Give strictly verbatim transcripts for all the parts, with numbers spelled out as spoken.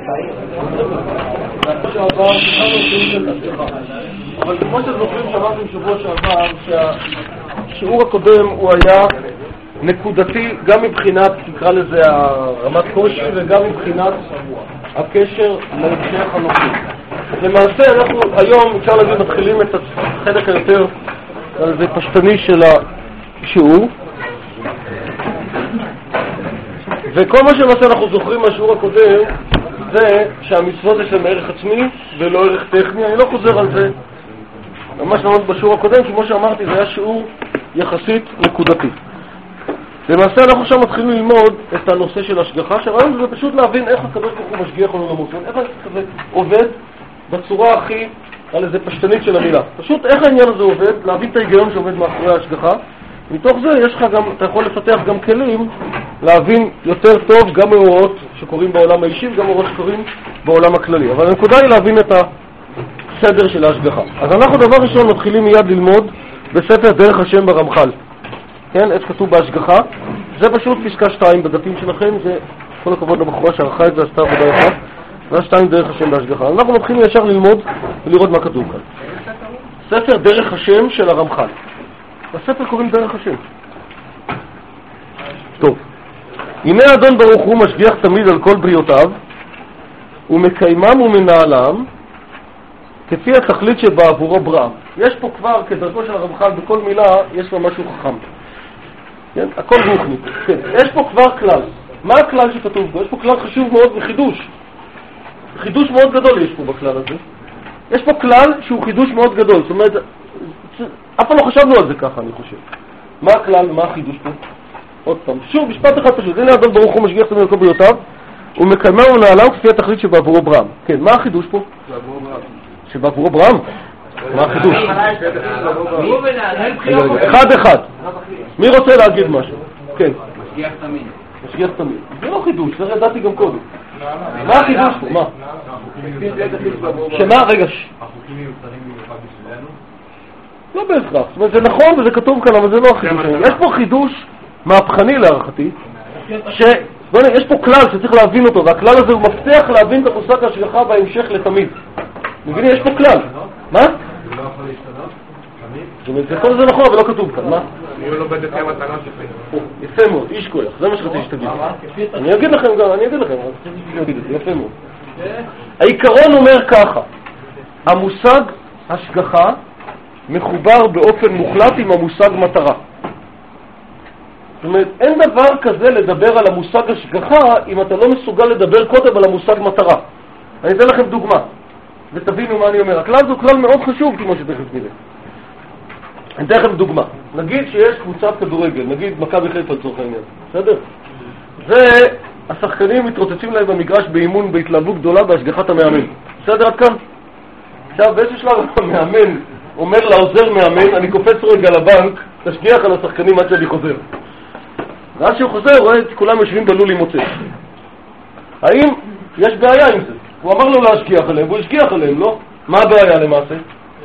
אבל כמו שזוכרים שמעתם שבוע שעבר שהשיעור הקודם הוא היה נקודתי גם מבחינת, תקרא לזה הרמת קושי, וגם מבחינת הקשר להמשך הנושא. למעשה אנחנו היום אפשר להגיד מתחילים את החלק היותר זה פשטני של השיעור, וכל מה שלמעשה אנחנו זוכרים מהשיעור הקודם זה שהמצוות יש להם ערך עצמי ולא ערך טכני. אני לא חוזר על זה ממש ממש בשיעור הקודם, כמו שאמרתי זה היה שיעור יחסית נקודתי. למעשה אנחנו עכשיו מתחילים ללמוד את הנושא של השגחה. שהרעיון זה פשוט להבין איך הקדוש ברוך הוא משגיח לנו למות, איך זה עובד בצורה הכי על איזה פשטנית של המילה. פשוט איך העניין הזה עובד, להבין את ההיגיון שעובד מאחורי ההשגחה. מתוך זה יש לך גם, אתה יכול לפתח גם כלים להבין יותר טוב גם מאורעות שקורים בעולם האישי וגם מאורעות שקורים בעולם הכללי. אבל הנקודה היא להבין את הסדר של ההשגחה. אז אנחנו דבר ראשון מתחילים מיד ללמוד בספר דרך השם ברמח"ל. כן, איך כתוב בהשגחה. זה פשוט פסקה שתיים בדפים שלכם, זה כל הכבוד לבחורה שערכה את זה, עשתה עבודה יפה. זה שתיים דרך השם בהשגחה. אנחנו מתחילים ישר ללמוד ולראות מה כתוב כאן. ספר דרך השם של הרמח"ל. בספר קוראים דרך השם. טוב. הנה אדון ברוך הוא משגיח תמיד על כל בריאותיו, ומקיימם ומנהלם כפי התכלית שבעבורו ברא. יש פה כבר, כדרכו של הרמח"ל, בכל מילה יש לו משהו חכם. כן? הכל רוחני. כן. יש פה כבר כלל. מה הכלל שכתוב בו? יש פה כלל חשוב מאוד וחידוש. חידוש מאוד גדול יש פה בכלל הזה. יש פה כלל שהוא חידוש מאוד גדול. זאת אומרת, אף פעם לא חשבנו על זה ככה, אני חושב. מה הכלל, מה החידוש פה? עוד פעם, שוב, משפט אחד פשוט. הנה אדון ברוך הוא משגיח תמיד על כל בריאותיו, ומקיימם ומנהלם כפי התכלית שבעבורו ברא. כן, מה החידוש פה? שבעבורו ברא? מה החידוש? אחד אחד. מי רוצה להגיד משהו? כן. משגיח תמיד. משגיח תמיד. זה לא חידוש, זה ידעתי גם קודם. מה החידוש פה? מה? שמה? רגע. החוקים מיוצרים במיוחד בשבילנו? לא בהכרח. זאת אומרת, זה נכון וזה כתוב כאן, אבל זה לא החידוש. יש פה חידוש מהפכני להערכתי, יש פה כלל שצריך להבין אותו, והכלל הזה הוא מפתח להבין את המושג ההשגחה בהמשך לתמיד. מבינים? יש פה כלל. מה? זה לא יכול להשתנות? תמיד? זאת אומרת, זה כל זה נכון, אבל לא כתוב כאן. מה? אני לא בדק כמה מתנות שפי. יפה מאוד, איש כוח. זה מה שרציתי שתגיד. אני אגיד לכם גם, אני אגיד לכם. יפה מאוד. העיקרון אומר ככה, המושג השגחה מחובר באופן מוחלט עם המושג מטרה. זאת אומרת, אין דבר כזה לדבר על המושג השגחה אם אתה לא מסוגל לדבר קודם על המושג מטרה. אני אתן לכם דוגמה, ותבינו מה אני אומר. הכלל זה כלל מאוד חשוב, כמו שתכף נראה. אני אתן לכם דוגמה. נגיד שיש קבוצת כדורגל, נגיד מכבי חיפה לצורך העניין. בסדר? זה, השחקנים מתרוצצים להם במגרש באימון בהתלהבות גדולה בהשגחת המאמן. בסדר עד כאן? עכשיו, באיזשהו שלב המאמן אומר לעוזר מאמן, אני קופץ רגע לבנק, תשגיח על השחקנים עד שאני חוזר. ואז שהוא חוזר, רואה את כולם יושבים בלול עם מוצא. האם יש בעיה עם זה? הוא אמר לו להשגיח עליהם, והוא השגיח עליהם, לא? מה הבעיה למעשה?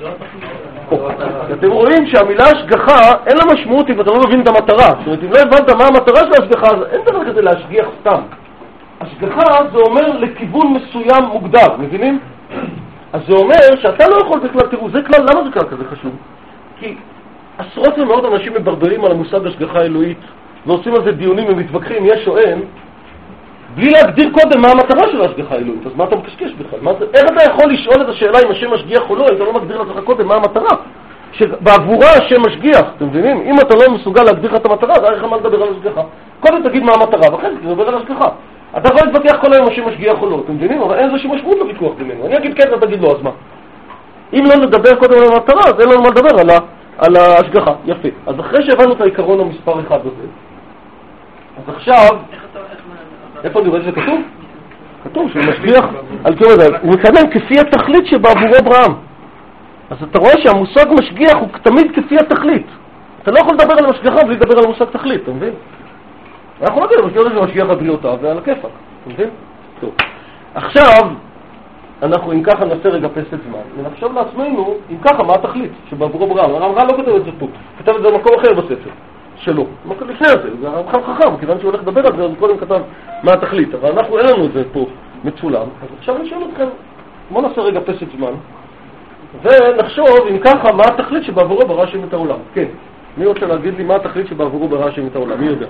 אתם רואים שהמילה השגחה אין לה משמעות אם אתה לא מבין את המטרה. זאת אומרת, אם לא הבנת מה המטרה של ההשגחה, אז אין דבר כזה להשגיח סתם. השגחה זה אומר לכיוון מסוים מוגדר, מבינים? אז זה אומר שאתה לא יכול בכלל, תראו, זה כלל, למה זה כלל כזה חשוב? כי עשרות ומאות אנשים מברברים על המושג השגחה אלוהית, ועושים על זה דיונים ומתווכחים, יש או אין, בלי להגדיר קודם מה המטרה של ההשגחה האלוהית. אז מה אתה מקשקש בכלל? מה זה? איך אתה יכול לשאול את השאלה אם השם משגיח או לא, אם אתה לא מגדיר לך קודם מה המטרה? שבעבורה השם משגיח, אתם מבינים? אם אתה לא מסוגל להגדיר לך את המטרה, אז איך מה לדבר על השגחה? קודם תגיד מה המטרה, ואחרי זה תדבר על השגחה. אתה יכול להתווכח כל היום השם משגיח או לא, אתם מבינים? אבל אין איזושהי משמעות לוויכוח בינינו. אני אגיד כן, אתה תגיד לא, אז מה? אם לא נדבר קודם על המטרה, אז אין לנו מה לדבר על, על ההשגחה. יפה. אז אחרי שהבנו את העיקרון המספר אחד הזה, אז עכשיו, איפה אני רואה שזה כתוב? כתוב שהוא משגיח על כל זה. הוא מקדם כפי התכלית שבעבורו ברם. אז אתה רואה שהמושג משגיח הוא תמיד כפי התכלית. אתה לא יכול לדבר על המשגחה בלי לדבר על המושג תכלית, אתה מבין? אנחנו לא יודעים, זה משגיח על בריאותיו ועל הכיפק, אתה מבין? טוב. עכשיו, אנחנו אם ככה נעשה רגע פסק זמן, ונחשוב לעצמנו, אם ככה, מה התכלית שבעבורו ברם? הרמח"ל לא כתב את זה פה, כתב את זה במקום אחר בספר. שלו. מה כתב לפני זה? זה הרמח"ל חכם, כיוון שהוא הולך לדבר על זה, אז קודם כתב מה התכלית, אבל אנחנו אין לנו את זה פה מצולם. אז עכשיו אני שואל אתכם, בואו נעשה רגע פסק זמן, ונחשוב אם ככה מה התכלית שבעבורו ברא השם את העולם. כן, מי רוצה להגיד לי מה התכלית שבעבורו ברא השם את העולם? מי יודע?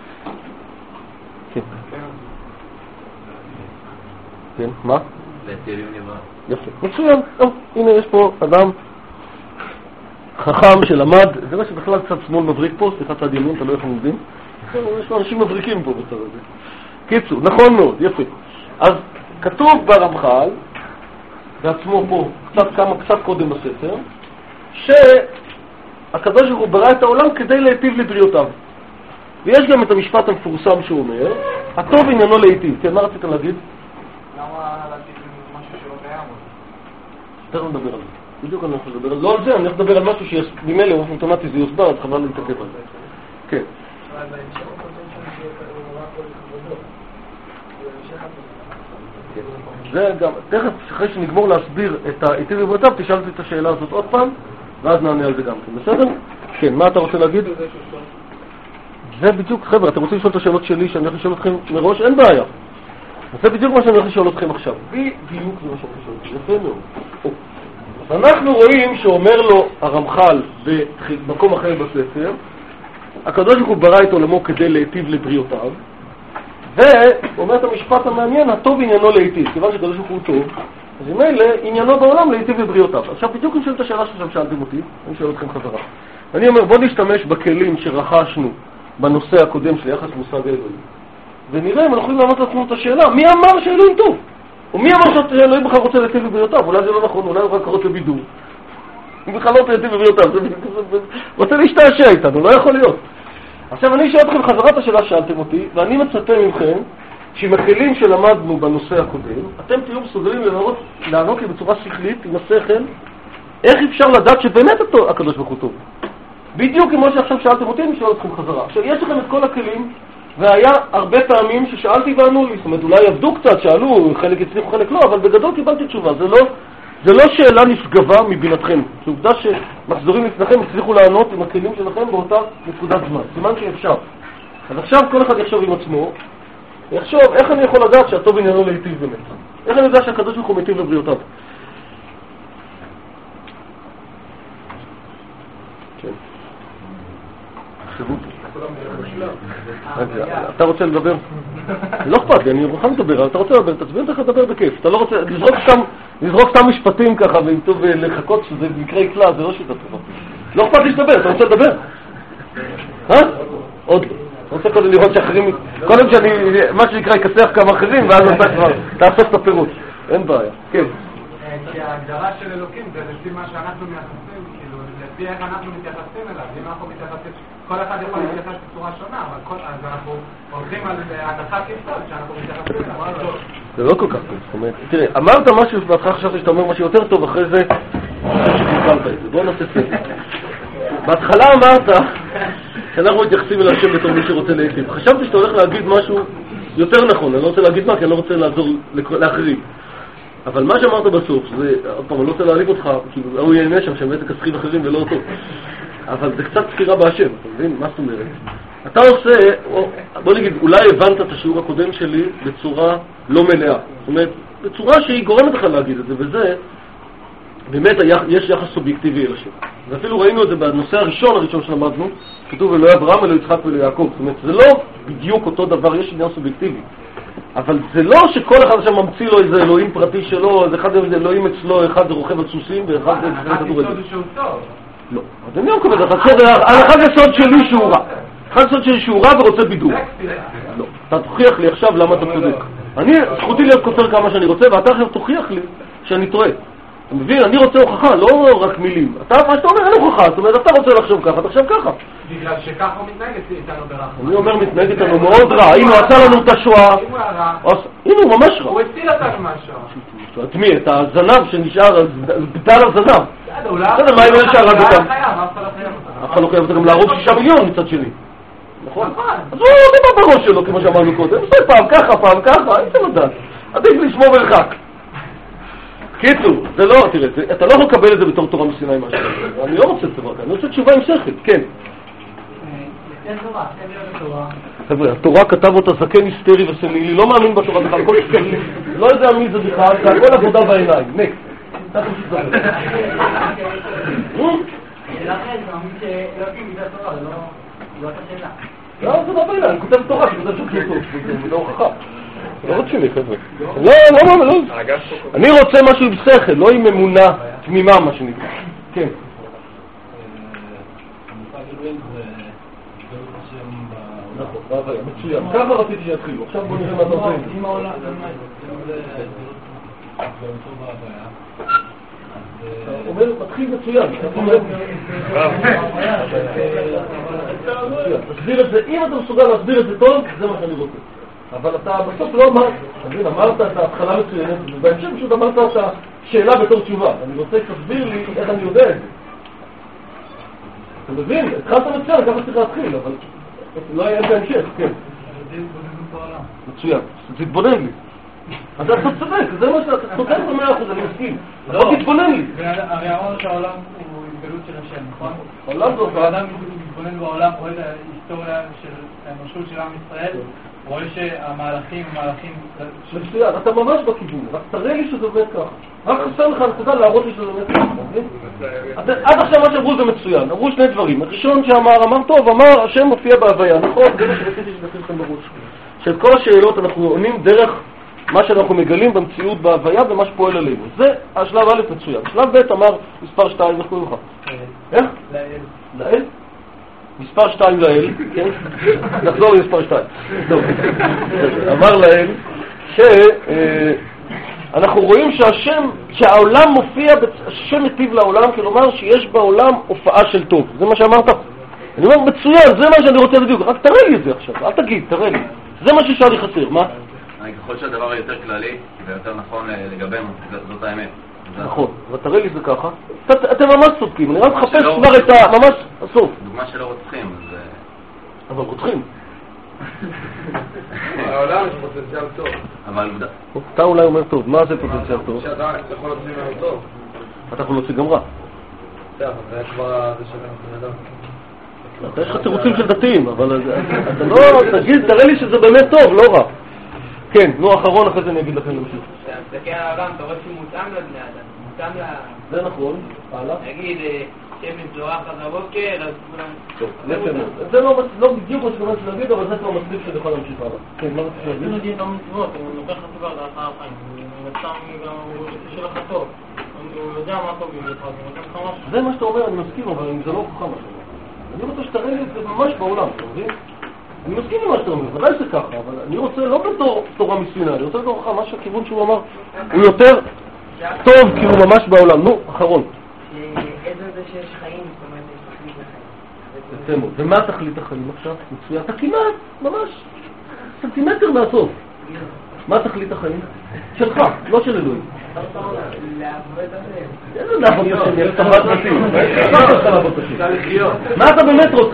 כן. כן, מה? יפה, מצוין. טוב, הנה יש פה אדם חכם שלמד, זה מה שבכלל קצת שמאל מבריק פה, סליחה צד ימין, אתה לא איך עומדים. יש אנשים מבריקים פה בצד הזה. קיצור, נכון מאוד, יפה. אז כתוב ברמח"ל, בעצמו פה, קצת כמה, קצת קודם בספר, שהקדוש ברוך הוא ברא את העולם כדי להיטיב לבריאותיו. ויש גם את המשפט המפורסם שהוא אומר, הטוב עניינו להיטיב. כן, מה רצית להגיד? למה להטיב משהו שלא קיים? תכף נדבר על זה. בדיוק אני יכול לדבר על זה. לא על זה, אני הולך לדבר על משהו שממילא באופן אוטומטי זה יוסבר, אז חבל להתעכב על זה. כן. זה גם, תכף אחרי שנגמור להסביר את ההיטיב לבריאותיו, תשאל אותי את השאלה הזאת עוד פעם, ואז נענה על זה גם כן. בסדר? כן, מה אתה רוצה להגיד? זה בדיוק, חבר'ה, אתם רוצים לשאול את השאלות שלי שאני הולך לשאול אתכם מראש? אין בעיה. זה בדיוק מה שאני הולך לשאול אתכם עכשיו. בדיוק זה מה שאני הולך לשאול אתכם. יפה מאוד. אנחנו רואים שאומר לו הרמח"ל במקום אחר בספר, הקדוש ברוך הוא ברא את עולמו כדי להיטיב לבריאותיו, ואומר את המשפט המעניין, הטוב עניינו להיטיב. כיוון שהקדוש ברוך הוא טוב, אז אם אלה עניינו בעולם להיטיב לבריאותיו. עכשיו בדיוק אני שואל את השאלה ששם שאלתם אותי, אני שואל אתכם חזרה. אני אומר, בוא נשתמש בכלים שרכשנו בנושא הקודם של יחס מושג האלוהים, ונראה אם אנחנו יכולים לענות לעצמנו את השאלה, מי אמר שאלוהים טוב? ומי אמר שאלוהים בכלל רוצה להיטיב לבריאותיו? אולי זה לא נכון, אולי הוא רק רוצה בידור. הוא בכלל לא רוצה להיטיב לבריאותיו, רוצה להשתעשע איתנו, לא יכול להיות. עכשיו אני שואל אתכם חזרה את השאלה ששאלתם אותי, ואני מצפה מכם שעם הכלים שלמדנו בנושא הקודם, אתם תהיו מסוגלים לענות, לענות לי בצורה שכלית, עם השכל, איך אפשר לדעת שבאמת הקדוש ברוך הוא טוב. בדיוק כמו שעכשיו שאלתם אותי, אני שואל אתכם חזרה. עכשיו יש לכם את כל הכלים, והיה הרבה פעמים ששאלתי וענו לי, זאת אומרת אולי עבדו קצת, שאלו, חלק הצליחו, חלק לא, אבל בגדול קיבלתי תשובה. זה לא, זה לא שאלה נשגבה מבינתכם. זו עובדה שמחזורים לפניכם הצליחו לענות עם הכלים שלכם באותה נקודת זמן. סימן שאפשר. אז עכשיו כל אחד יחשוב עם עצמו, יחשוב איך אני יכול לדעת שהטוב עניינו להיטיב באמת. איך אני יודע שהקדוש ברוך הוא מיטיב לבריאותיו. כן. אתה רוצה לדבר? לא אכפת לי, אני מוכן לדבר, אתה רוצה לדבר, תצביע לך לדבר בכיף. אתה לא רוצה לזרוק סתם משפטים ככה ולחכות שזה מקרה יקלה, זה לא שיטה טובה. לא אכפת לי שתדבר, אתה רוצה לדבר? אה? עוד לא. אתה רוצה קודם לראות שאחרים, קודם שאני, מה שנקרא, יכסח כמה אחרים, ואז אתה כבר תאסוף את הפירוט. אין בעיה. כן. כי ההגדרה של אלוקים זה לפי מה שאנחנו מייחסים, כאילו, לפי איך אנחנו מתייחסים אליו. אם אנחנו מתייחסים, כל אחד יכול להתייחס בצורה שונה, אבל אז אנחנו הולכים על הנחת יסוד שאנחנו מתייחסים אליו. זה לא כל כך טוב. זאת אומרת, תראה, אמרת משהו, ואתך חשבתי שאתה אומר משהו יותר טוב, אחרי זה שתקלת את זה. בוא נעשה ספר. בהתחלה אמרת שאנחנו מתייחסים אל השם בתור מי שרוצה להיטיב. חשבתי שאתה הולך להגיד משהו יותר נכון, אני לא רוצה להגיד מה, כי אני לא רוצה לעזור לאחרים. אבל מה שאמרת בסוף, זה, עוד פעם, אני לא רוצה להעליב אותך, כאילו, הוא ייהנה שם, שהם בעצם כסחים אחרים ולא אותו. אבל זה קצת ספירה בהשם, אתה מבין? מה זאת אומרת? אתה עושה, בוא נגיד, אולי הבנת את השיעור הקודם שלי בצורה לא מלאה. זאת אומרת, בצורה שהיא גורמת לך להגיד את זה, וזה, באמת יש יחס סובייקטיבי אל השם. ואפילו ראינו את זה בנושא הראשון הראשון שלמדנו, כתוב אלוהי אברהם, אלוהי יצחק ואלוהי יעקב. זאת אומרת, זה לא בדיוק אותו דבר, יש עניין סובייקטיבי. אבל זה לא שכל אחד שם ממציא לו איזה אלוהים פרטי שלו, אז אחד זה אלוהים אצלו, אחד זה רוכב על סוסים, ואחד זה כדורגל. אחד יסוד שהוא טוב. לא. אז אני לא מקבל את זה. אחד יסוד שלי שהוא רע. אחד יסוד שלי שהוא רע ורוצה בידור. לא. אתה תוכיח לי עכשיו למה אתה צודק. אני, זכותי להיות כותר כמה שאני רוצה, ואתה עכשיו תוכיח לי שאני טועה. אתה מבין? אני רוצה הוכחה, לא רק מילים. אתה, מה שאתה אומר, אין הוכחה. זאת אומרת, אתה רוצה לחשוב ככה, תחשב ככה. בגלל שככה הוא מתנהג איתנו ברחמה. אני אומר, מתנהג איתנו מאוד רע. הנה, הוא עשה לנו את השואה. אם הוא הרע. הנה, הוא ממש רע. הוא הציל אותנו מהשואה. את מי? את הזנב שנשאר, בדל הזנב. בסדר, מה אם אין שהרג אותם? אף אחד לא חייב אותם גם להרוג שישה מיליון מצד שני. נכון? אז הוא דיבר בראש שלו, כמו שאמרנו קודם. זה פעם ככה, פעם ככה, אין זה לדעת. עדיף לשמור מרחק. קיצור, זה לא, תראה, אתה לא יכול לקבל את זה בתור תורה מסיני משהו. אני לא רוצה דבר כאן, אני רוצה תשובה עם שכל, כן. חבר'ה, התורה כתב אותה זקן היסטרי וסנילי, לא מאמין בתורה בכלל, כל שקלים, לא יודע מי זה בכלל, זה הכל עבודה בעיניים, נקס. לכן זה מאמין שלא יודעים מזה התורה, זה לא אותה שאלה. לא, זה לא בעילה, אני כותב תורה, אני כותב שוק טוב, זה לא הוכחה. לא רוצה לי, חבר'ה. לא, לא, לא. אני רוצה משהו עם שכל, לא עם אמונה תמימה, מה שנקרא. כן. נכון, מצוין. ככה רציתי שיתחילו. עכשיו בוא נראה מה אתה עושה. אם העולם... אומר, מתחיל מצוין. תסביר את זה, אם אתה מסוגל להסביר את זה טוב, זה מה שאני רוצה. אבל אתה בסוף לא אמרת, אמרת את ההתחלה מצוינת, ובהמשך פשוט אמרת את השאלה בתור תשובה. אני רוצה שתסביר לי איך אני יודע את זה. אתה מבין? התחלת מצוין, ככה צריך להתחיל, אבל לא היה בהמשך, כן. מצוין, תתבונן לי. אז אתה צודק, זה מה שאתה צודק במאה אחוז, אני מסכים. לא תתבונן לי. הרי אמרנו שהעולם הוא התגלות של השם, נכון? העולם זאת. האדם מתבונן בעולם, רואה את ההיסטוריה של האנושות של עם ישראל, רואה שהמהלכים הם מהלכים... מצוין, אתה ממש בכיוון, רק תראה לי שזה באמת ככה. רק חסר לך נקודה להראות לי שזה באמת ככה. עד עכשיו מה שאמרו זה מצוין, אמרו שני דברים. הראשון שאמר, אמר טוב, אמר השם מופיע בהוויה, נכון? זה מה שרציתי שתכניס לכם בראש. של כל השאלות אנחנו עונים דרך מה שאנחנו מגלים במציאות בהוויה ומה שפועל עלינו. זה השלב א' מצוין. שלב ב' אמר מספר שתיים, איך קוראים לך? איך? לאל. לאל? מספר שתיים לאל, כן? נחזור למספר שתיים. טוב. אמר לאל שאנחנו רואים שהשם, שהעולם מופיע, השם מטיב לעולם, כלומר שיש בעולם הופעה של טוב. זה מה שאמרת? אני אומר מצוין, זה מה שאני רוצה בדיוק. רק תראה לי את זה עכשיו, אל תגיד, תראה לי. זה מה ששאלי חסר, מה? ככל שהדבר יותר כללי ויותר נכון לגבינו, זאת האמת. נכון, אבל תראה לי זה ככה. אתם ממש צודקים, אני רק מחפש כבר את ה... ממש הסוף. דוגמה שלא רוצחים, אז... אבל רוצחים. העולם יש פוטנציאל טוב. אבל עובדה. אתה אולי אומר טוב, מה זה פוטנציאל טוב? שאתה יכול להוציא ממנו טוב. אתה יכול להוציא גם רע. זה כבר... זה שווה בן אדם. אתה יש לך תירוצים של דתיים, אבל אתה לא... תגיד, תראה לי שזה באמת טוב, לא רע. כן, נו, אחרון אחרי זה אני אגיד לכם להמשיך. אתה מסתכל על העולם, אתה רואה שהוא מותאם לבני אדם, מותאם ל... זה נכון, הלאה. נגיד, שמן זורח עד הבוקר, אז כולם... טוב, יפה מאוד. זה לא בדיוק מה שכמובן של להגיד, אבל זה כבר מצליף שאני יכול להמשיך הלאה. כן, מה רציתי להגיד? אני יודעים לא מצוות, הוא לוקח חסיבה על האחר החיים, הוא נצם גם, הוא רוצה לך טוב, הוא יודע מה טוב במיוחד, הוא נותן לך משהו. זה מה שאתה אומר, אני מסכים, אבל זה לא ככה משהו. אני רוצה שתראה לי את זה ממש בעולם, אתה מבין? אני מסכים עם מה שאתה אומר, ודאי זה ככה, אבל אני רוצה לא בתור תורה מסיני, אני רוצה בתור לך, מה שהכיוון שהוא אמר, הוא יותר טוב כי הוא ממש בעולם. נו, אחרון. איזה זה שיש חיים, זאת אומרת, יש תכלית לחיים. יפה מאוד. ומה תכלית החיים עכשיו? מצוין. אתה כמעט, ממש, סנטימטר מהסוף. מה תכלית החיים? שלך, לא של אלוהים. איזה לעבוד השם, יש תחת נתים. מה אתה באמת רוצה?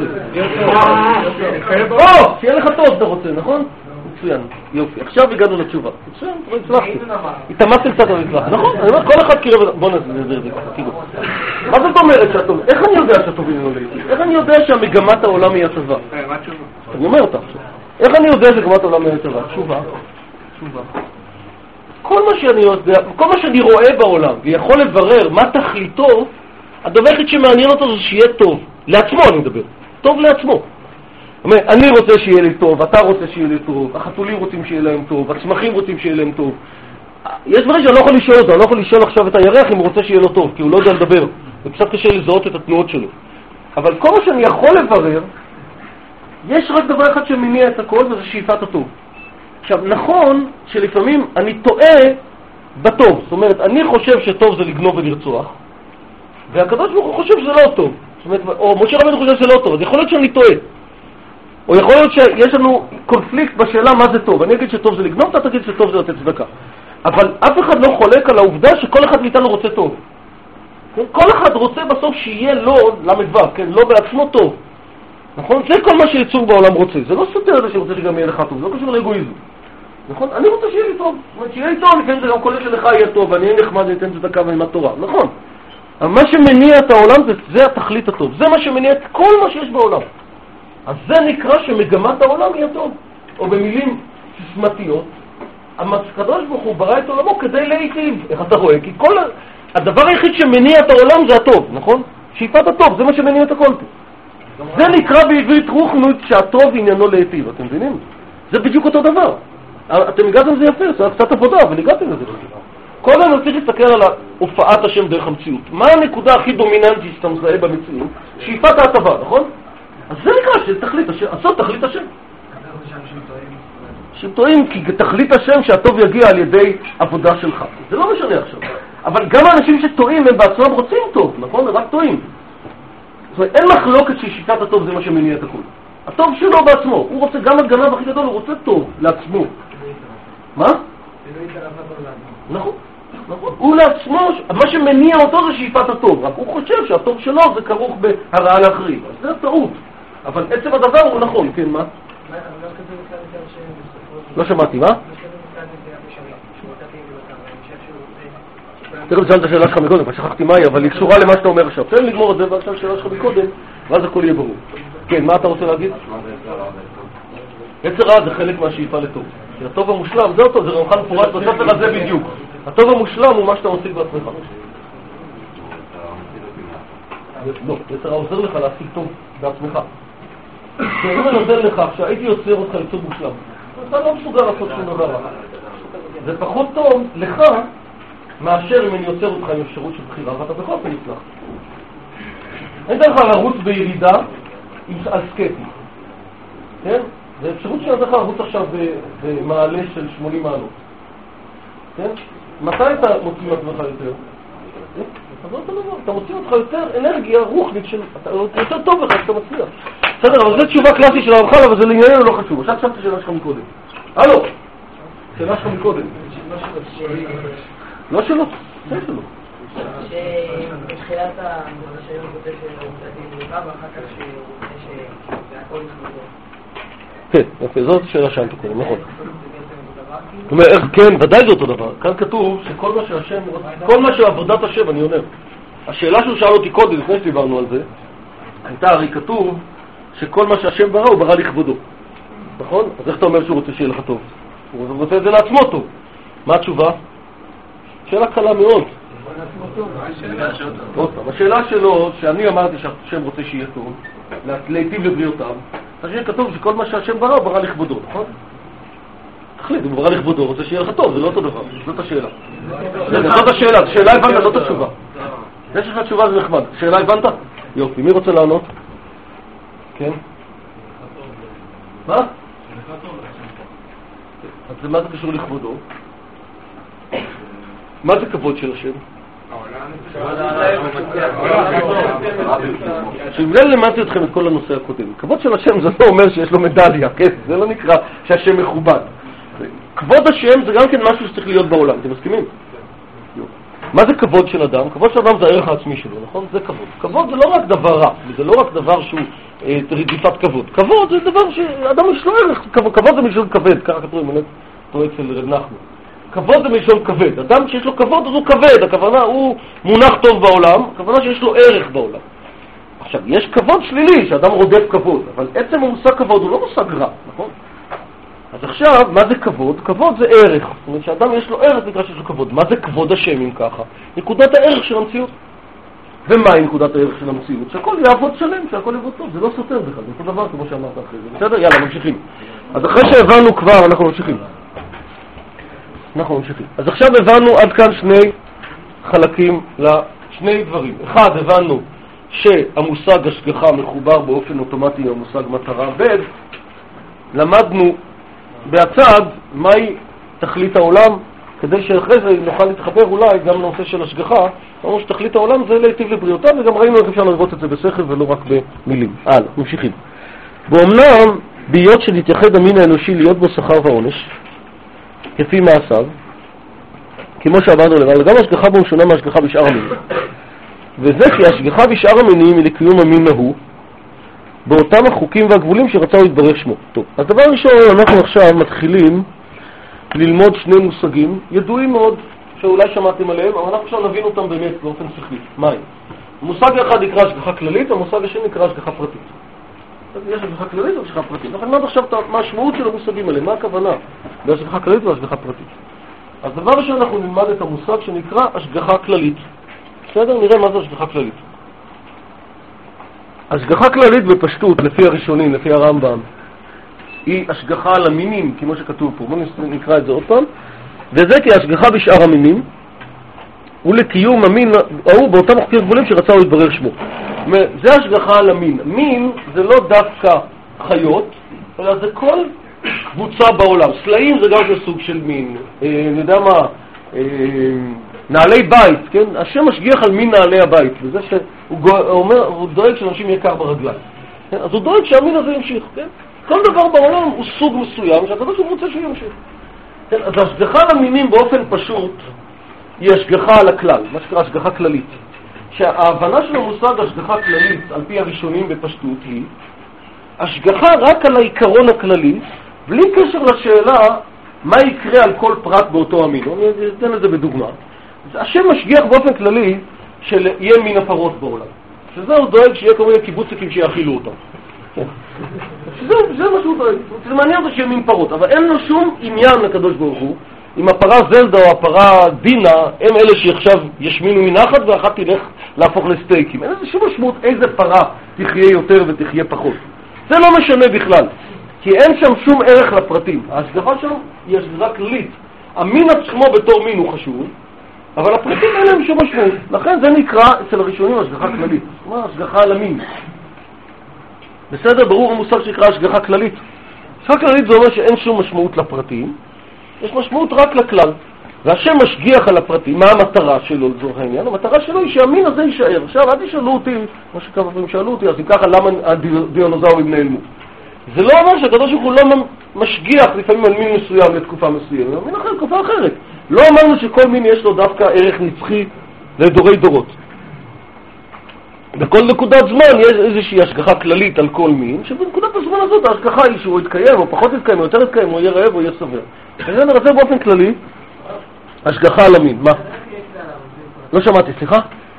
או, שיהיה לך טוב אתה רוצה, נכון? מצוין, יופי. עכשיו הגענו לתשובה. מצוין, הצלחתי. התאמצתי קצת על הצלחת. נכון, אני אומר, כל אחד קירב... בוא נזר את זה ככה, כאילו. מה זאת אומרת שהטוב? איך אני יודע שהטובים לא לעיתים? איך אני יודע שהמגמת העולם היא הצבא? מה תשובה? אני אומר אותה עכשיו. איך אני יודע שמגמת העולם היא הצבא? תשובה. תשובה. כל מה שאני יודע, כל מה שאני רואה בעולם ויכול לברר מה תכליתו, הדבר היחיד שמעניין אותו זה שיהיה טוב. לעצמו אני מדבר. טוב לעצמו. אני רוצה שיהיה לי טוב, אתה רוצה שיהיה לי טוב, החתולים רוצים שיהיה להם טוב, הצמחים רוצים שיהיה להם טוב. יש דברים שאני לא יכול לשאול אותו, אני לא יכול לשאול עכשיו את הירח אם הוא רוצה שיהיה לו טוב, כי הוא לא יודע לדבר. זה קצת קשה לזהות את התנועות שלו. אבל כל מה שאני יכול לברר, יש רק דבר אחד שמניע את הכל, וזה שאיפת הטוב. עכשיו, נכון שלפעמים אני טועה בטוב. זאת אומרת, אני חושב שטוב זה לגנוב ולרצוח, והקדוש ברוך הוא חושב שזה לא טוב. זאת אומרת, או משה רבנו חושב שזה לא טוב, אז יכול להיות שאני טועה. או יכול להיות שיש לנו קונפליקט בשאלה מה זה טוב. אני אגיד שטוב זה לגנוב, אתה תגיד שטוב זה לתת צדקה. אבל אף אחד לא חולק על העובדה שכל אחד מאיתנו רוצה טוב. כל אחד רוצה בסוף שיהיה לו, למדבר, כן, לא בעצמו טוב. נכון? זה כל מה שיצור בעולם רוצה. זה לא סותר זה שרוצה שגם יהיה לך טוב, זה לא קשור לאגואיזם. נכון? אני רוצה שיהיה לי טוב. זאת אומרת, שיהיה לי טוב, לפעמים זה גם קולה שלך יהיה טוב, ואני אהיה נחמד, אני אתן צדקה ואני אלמד תורה. נכון. אבל מה שמניע את העולם זה, זה התכלית הטוב. זה מה שמניע את כל מה שיש בעולם. אז זה נקרא שמגמת העולם היא הטוב. או במילים סיסמתיות, הקדוש ברוך הוא ברא את עולמו כדי להיטיב. איך אתה רואה? כי כל הדבר היחיד שמניע את העולם זה הטוב, נכון? שאיפת הטוב, זה מה שמניע את הכל. זה נקרא בעברית רוחנית שהטוב עניינו להיטיב, אתם מבינים? זה בדיוק אותו דבר. אתם הגעתם לזה יפה, זה קצת עבודה, אבל הגעתם לזה. כל היום צריך להסתכל על הופעת השם דרך המציאות. מה הנקודה הכי דומיננטית שאתה מזהה במציאות? שאיפת ההטבה, נכון? אז זה נקרא שתכלית השם, עשות תכלית השם. שהם טועים כי תכלית השם שהטוב יגיע על ידי עבודה שלך. זה לא משנה עכשיו. אבל גם האנשים שטועים הם בעצמם רוצים טוב, נכון? הם רק טועים. זאת אומרת, אין מחלוקת ששיטת הטוב זה מה שמניע את הכל. הטוב שלו בעצמו. הוא רוצה גם את גנב הכי גדול, הוא רוצה טוב לעצמו. מה? נכון. נכון. הוא לעצמו, מה שמניע אותו זה שאיפת הטוב. רק הוא חושב שהטוב שלו זה כרוך בהרעה לאחרים. אז זה טעות. אבל עצם הדבר הוא נכון, כן, מה? לא שמעתי, מה? תראה בצלת את השאלה שלך מקודם, אבל שכחתי מהי, אבל היא קשורה למה שאתה אומר עכשיו. תן לגמור את זה ועכשיו השאלה שלך מקודם, ואז הכל יהיה ברור. כן, מה אתה רוצה להגיד? יצר רע זה חלק מהשאיפה לטוב. כי הטוב המושלם, זה אותו, זה רמח"ל מפורש בספר הזה בדיוק. הטוב המושלם הוא מה שאתה משיג בעצמך. לא, יצר רע עוזר לך להשיג טוב בעצמך. כשאני מנזל לך, כשהייתי יוצר אותך לצוד מושלם, אתה לא מסוגל לעשות שום דבר רע. זה פחות טוב לך מאשר אם אני יוצר אותך עם אפשרות של בחירה, ואתה בכל פעם נצלח. אין דרך לרוץ בירידה על סקטי. כן? זה אפשרות שאתה צריך לרוץ עכשיו במעלה של שמונים מעלות. כן? מתי אתה מוציא מעצמך יותר? אתה מוציא אותך יותר אנרגיה רוחנית, אתה יותר טוב לך שאתה מצליח. בסדר, אבל זו תשובה קלאסית של הרמח"ל, אבל זה לענייננו לא חשוב. עכשיו תשאלת השאלה שלך מקודם. הלו, שאלה שלך מקודם. לא שלא, זה שלא. שבתחילת הרישיון כותב שהוא רוצה לבא, ואחר כך שהוא רוצה שהכל יחזור. כן, יפה, זאת שאלה שאלת קודם, נכון. זאת אומרת, כן, ודאי זה אותו דבר. כאן כתוב שכל מה שהשם, כל מה שעבודת השם, אני אומר. השאלה שהוא שאל אותי קודם, לפני שדיברנו על זה, הייתה הרי כתוב שכל מה שהשם ברא הוא ברא לכבודו. נכון? אז איך אתה אומר שהוא רוצה שיהיה לך טוב? הוא רוצה את זה לעצמו טוב. מה התשובה? שאלה קלה מאוד. השאלה שלו, שאני אמרתי שהשם רוצה שיהיה טוב, להיטיב לבריאותיו, אז שיהיה כתוב שכל מה שהשם ברא הוא ברא לכבודו, נכון? תחליט, הוא ברא לכבודו, הוא רוצה שיהיה לך טוב, זה לא אותו דבר, זאת השאלה. זאת השאלה, שאלה הבנת, זאת התשובה. יש לך תשובה, זה נחמד. שאלה הבנת? יופי, מי רוצה לענות? כן? מה? אז מה זה קשור לכבודו? מה זה כבוד של השם? שבגלל למדתי אתכם את כל הנושא הקודם. כבוד של השם זה לא אומר שיש לו מדליה, כן? זה לא נקרא שהשם מכובד. כבוד השם זה גם כן משהו שצריך להיות בעולם, אתם מסכימים? מה זה כבוד של אדם? כבוד של אדם זה הערך העצמי שלו, נכון? זה כבוד. כבוד זה לא רק דבר רע, זה לא רק דבר שהוא רדיפת כבוד. כבוד זה דבר שאדם יש לו ערך, כבוד זה מלשון כבד, ככה כתוב, אני טועה אצל רב נחמן. כבוד זה מלשון כבד. אדם שיש לו כבוד אז הוא כבד, הכוונה הוא מונח טוב בעולם, הכוונה שיש לו ערך בעולם. עכשיו, יש כבוד שלילי, שאדם רודף כבוד, אבל עצם המושג כבוד הוא לא מושג רע, נכון? אז עכשיו, מה זה כבוד? כבוד זה ערך. זאת אומרת שאדם יש לו ערך נקרא שיש לו כבוד. מה זה כבוד השם אם ככה? נקודת הערך של המציאות. ומהי נקודת הערך של המציאות? שהכל יעבוד שלם, שהכל יעבוד טוב. זה לא סותר בכלל, זה אותו דבר כמו שאמרת אחרי זה. בסדר? יאללה, ממשיכים. אז אחרי שהבנו כבר, אנחנו ממשיכים. אנחנו ממשיכים. אז עכשיו הבנו עד כאן שני חלקים, שני דברים. אחד, הבנו שהמושג השגחה מחובר באופן אוטומטי עם המושג מטרה. ב' למדנו בהצד מהי תכלית העולם, כדי שאחרי זה נוכל להתחבר אולי גם לנושא של השגחה. אמרו שתכלית העולם זה להיטיב לבריאותה, וגם ראינו איך אפשר לראות את זה בשכל ולא רק במילים. הלאה, ממשיכים. באומנם, בהיות שנתייחד המין האנושי להיות בו שכר ועונש, כפי מעשיו, כמו שאמרנו למעלה, גם השגחה בו שונה מהשגחה בשאר המינים. וזה כי השגחה בשאר המינים היא לקיום המין ההוא, באותם החוקים והגבולים שרצה הוא יתברך שמו. טוב, אז דבר ראשון, אנחנו עכשיו מתחילים ללמוד שני מושגים ידועים מאוד, שאולי שמעתם עליהם, אבל אנחנו עכשיו נבין אותם באמת באופן שכלי. מה הם? המושג אחד נקרא השגחה כללית, המושג השני נקרא השגחה פרטית. יש השגחה כללית והשגחה פרטית. לכן נלמד עכשיו מה המשמעות של המושגים האלה, מה הכוונה בהשגחה כללית והשגחה פרטית. אז דבר ראשון אנחנו נלמד את המושג שנקרא השגחה כללית. בסדר? נראה מה זה השגחה כללית. השגחה כללית בפשטות, לפי הראשונים, לפי הרמב"ם, היא השגחה על המינים, כמו שכתוב פה. בואו נקרא את זה עוד פעם. וזה כי השגחה בשאר המינים, ולקיום המין ההוא באותם חוקים גבולים שרצה הוא להתברר שמו. זה השגחה על המין. מין זה לא דווקא חיות, אלא זה כל קבוצה בעולם. סלעים זה גם סוג של מין. אה, אני יודע מה, אה, נעלי בית, כן? השם משגיח על מין נעלי הבית, וזה שהוא אומר, הוא דואג שאנשים יקר ברגליים. כן? אז הוא דואג שהמין הזה ימשיך. כן? כל דבר בעולם הוא סוג מסוים, שאתה לא רוצה שהוא ימשיך. כן? אז השגחה על המינים באופן פשוט, היא השגחה על הכלל, מה שקרה השגחה כללית. שההבנה של המושג השגחה כללית, על פי הראשונים בפשטות, היא השגחה רק על העיקרון הכללי, בלי קשר לשאלה מה יקרה על כל פרט באותו המין. אני אתן לזה בדוגמה. השם משגיח באופן כללי שיהיה מין הפרות בעולם. שזה הוא דואג שיהיה כל מיני קיבוצניקים שיאכילו אותם. שזה, זה מה שהוא דואג. זה מעניין אותו שיהיה מין פרות, אבל אין לו שום עניין לקדוש ברוך הוא. אם הפרה זלדה או הפרה דינה, הם אלה שעכשיו ישמינו מנחת ואחת תלך להפוך לסטייקים. אין איזה שום משמעות איזה פרה תחיה יותר ותחיה פחות. זה לא משנה בכלל, כי אין שם שום ערך לפרטים. ההשגחה שם היא השגחה כללית. המין עצמו בתור מין הוא חשוב, אבל הפרטים אין להם שום משמעות. לכן זה נקרא אצל הראשונים השגחה כללית. זאת אומרת, השגחה על המין. בסדר, ברור המושג שנקרא השגחה כללית. השגחה כללית זה אומר שאין שום משמעות לפרטים, יש משמעות רק לכלל. והשם משגיח על הפרטים. מה המטרה שלו לצורך העניין? המטרה שלו היא שהמין הזה יישאר. עכשיו, אל תשאלו אותי, מה שכמה פעמים שאלו אותי, אז אם ככה, למה הדיונוזאורים נעלמו? זה לא אומר שהקדוש ברוך הוא לא משגיח לפעמים על מין מסוים לתקופה מסוימת, אלא מין אחר לתקופה אחרת. לא אמרנו שכל מין יש לו דווקא ערך נצחי לדורי דורות. בכל נקודת זמן יש איזושהי השגחה כללית על כל מין, שבנקודת הזמן הזאת ההשגחה היא שהוא יתקיים, או פחות יתקיים, או יותר יתקיים, או יהיה רעב, או יהיה סבר. וזה נראה באופן כללי, השגחה על המין. מה? לא שמעתי, סליחה?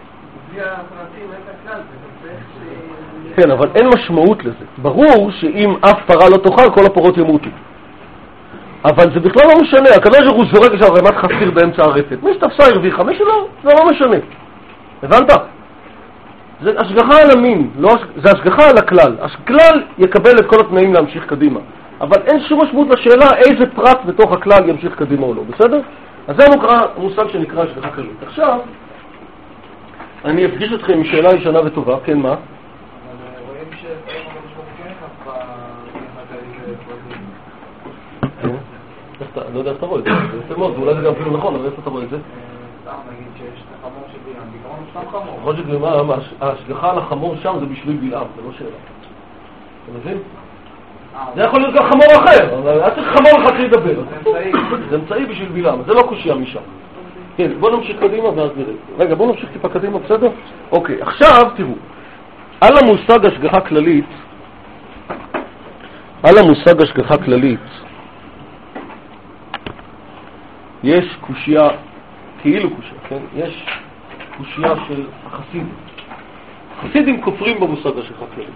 כן, אבל אין משמעות לזה. ברור שאם אף פרה לא תאכל, כל הפרות ימותו. אבל זה בכלל לא משנה. הקדוש ברוך הוא זורק עכשיו רמת חסיר באמצע הרפת. מי שתפסה הרוויחה, מי שלא, זה לא משנה. הבנת? זה השגחה על המין, לא, זה השגחה על הכלל. הכלל יקבל את כל התנאים להמשיך קדימה. אבל אין שום משמעות לשאלה איזה פרט בתוך הכלל ימשיך קדימה או לא. בסדר? אז זה המושג שנקרא השגחה כללית. עכשיו, אני אפגיש אתכם עם שאלה ישנה וטובה. כן, מה? אני לא יודע איך אתה רואה את זה, זה יפה מאוד, ואולי זה גם אפילו נכון, אבל איפה אתה רואה את זה? סתם נגיד שיש את החמור של בלעם, בעיקרון הוא סתם חמור. נכון שבלעם, ההשגחה על החמור שם זה בשביל בלעם, זה לא שאלה. אתה מבין? זה יכול להיות גם חמור אחר, אבל היה צריך חמור אחד שידבר. זה אמצעי בשביל בלעם, זה לא קושיה משם. כן, בוא נמשיך קדימה ואז נראה. רגע, בוא נמשיך טיפה קדימה, בסדר? אוקיי, עכשיו תראו, על המושג השגחה כללית, על המושג השגחה כללית, יש קושיה, כאילו קושיה, כן? יש קושיה של החסידים. החסידים כופרים במושג השגחה כללית.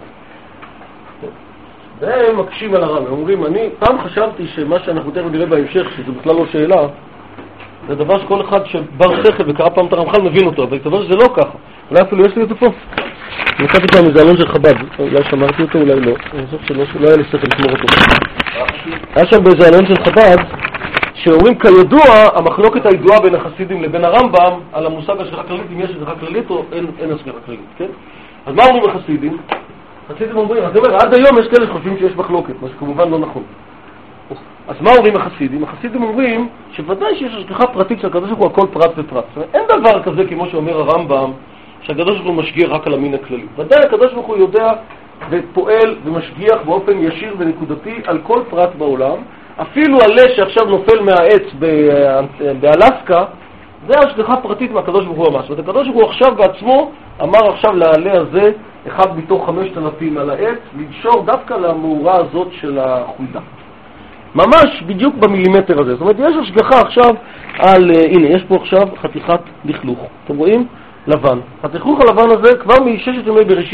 והם מקשים על הרב, הם אומרים, אני פעם חשבתי שמה שאנחנו תכף נראה בהמשך, שזה בכלל לא שאלה, זה דבר שכל אחד שבר שכל וקרא פעם את הרמח"ל מבין אותו, אבל כתוב שזה לא ככה. אולי אפילו יש לי אותו פה. אני חשבתי פעם איזה אלון של חב"ד, אולי שמרתי אותו, אולי לא. אני חושב שלא היה לי שכל לשמור אותו. היה שם באיזה אלון של חב"ד, שאומרים כידוע, המחלוקת הידועה בין החסידים לבין הרמב"ם, על המושג השגחה כללית, אם יש השגחה כללית או אין, אין השגחה כללית, כן? אז מה אומרים החסידים? החסידים אומרים, אז אומר, עד היום יש כאלה שחושבים שיש מחלוקת, מה שכמובן לא נכון. אז מה אומרים החסידים? החסידים אומרים שוודאי שיש השגחה פרטית של הקדוש ברוך הוא על כל פרט ופרט. אין דבר כזה, כמו שאומר הרמב"ם, שהקדוש ברוך הוא משגיח רק על המין הכללי. ודאי הקדוש ברוך הוא יודע ופועל ומשגיח באופן ישיר ונקודתי על כל פרט בעולם. אפילו עלה שעכשיו נופל מהעץ באלסקה, זה השגחה פרטית מהקדוש ברוך הוא ממש. והקדוש ברוך הוא עכשיו בעצמו אמר עכשיו לעלה הזה, אחד מתוך חמשת אלפים על העץ, לנשור דווקא למאורה הזאת של החולדה. ממש בדיוק במילימטר הזה. זאת אומרת, יש השגחה עכשיו על, הנה, יש פה עכשיו חתיכת לכלוך. אתם רואים? לבן. התכלוך הלבן הזה כבר מששת ימי בראשית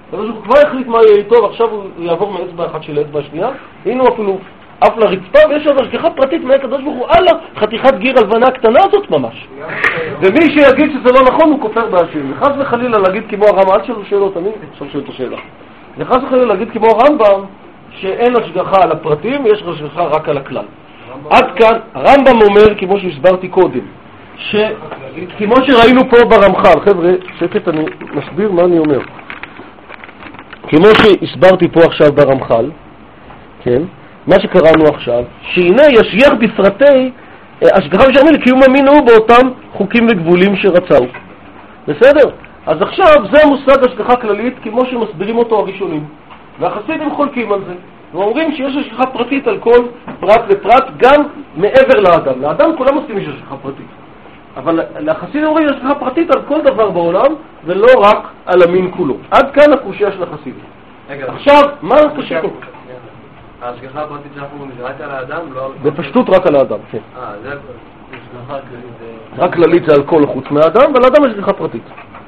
הקדוש ברוך הוא כבר החליט מה יהיה איתו, ועכשיו הוא יעבור מאצבע אחת של האצבע השנייה, הנה הוא אפילו אף לרצפה, ויש עוד השגחה פרטית מהקדוש ברוך הוא על החתיכת גיר הלבנה הקטנה הזאת ממש. ומי שיגיד שזה לא נכון הוא כופר בהשם. וחס וחלילה להגיד כמו הרמב"ם, אל תשאלו שאלות, אני עכשיו שואל את השאלה. וחס וחלילה להגיד כמו הרמב"ם שאין השגחה על הפרטים ויש השגחה רק על הכלל. עד כאן הרמב"ם אומר, כמו שהסברתי קודם, שכמו שראינו פה ברמח"ל, חבר'ה, שקט, אני מסביר מה אני אומר. כמו שהסברתי פה עכשיו ברמח"ל, כן, מה שקראנו עכשיו, שהנה ישגיח בפרטי השגחה ושרמי לקיום המין הוא באותם חוקים וגבולים שרצאו. בסדר? אז עכשיו זה המושג השגחה כללית כמו שמסבירים אותו הראשונים. והחסידים חולקים על זה. ואומרים שיש השגחה פרטית על כל פרט ופרט גם מעבר לאדם. לאדם כולם עושים יש השגחה פרטית. אבל לחסידים אומרים יש השגחה פרטית על כל דבר בעולם ולא רק על המין כולו. עד כאן הקושיה של החסידים. עכשיו, מה הקושיה? ההשגחה הפרטית שאנחנו אומרים זה רק על האדם? בפשטות רק על האדם, כן. אה, זה השגחה כללית. רק כללית זה על כל חוץ מהאדם, ועל האדם יש השגחה פרטית.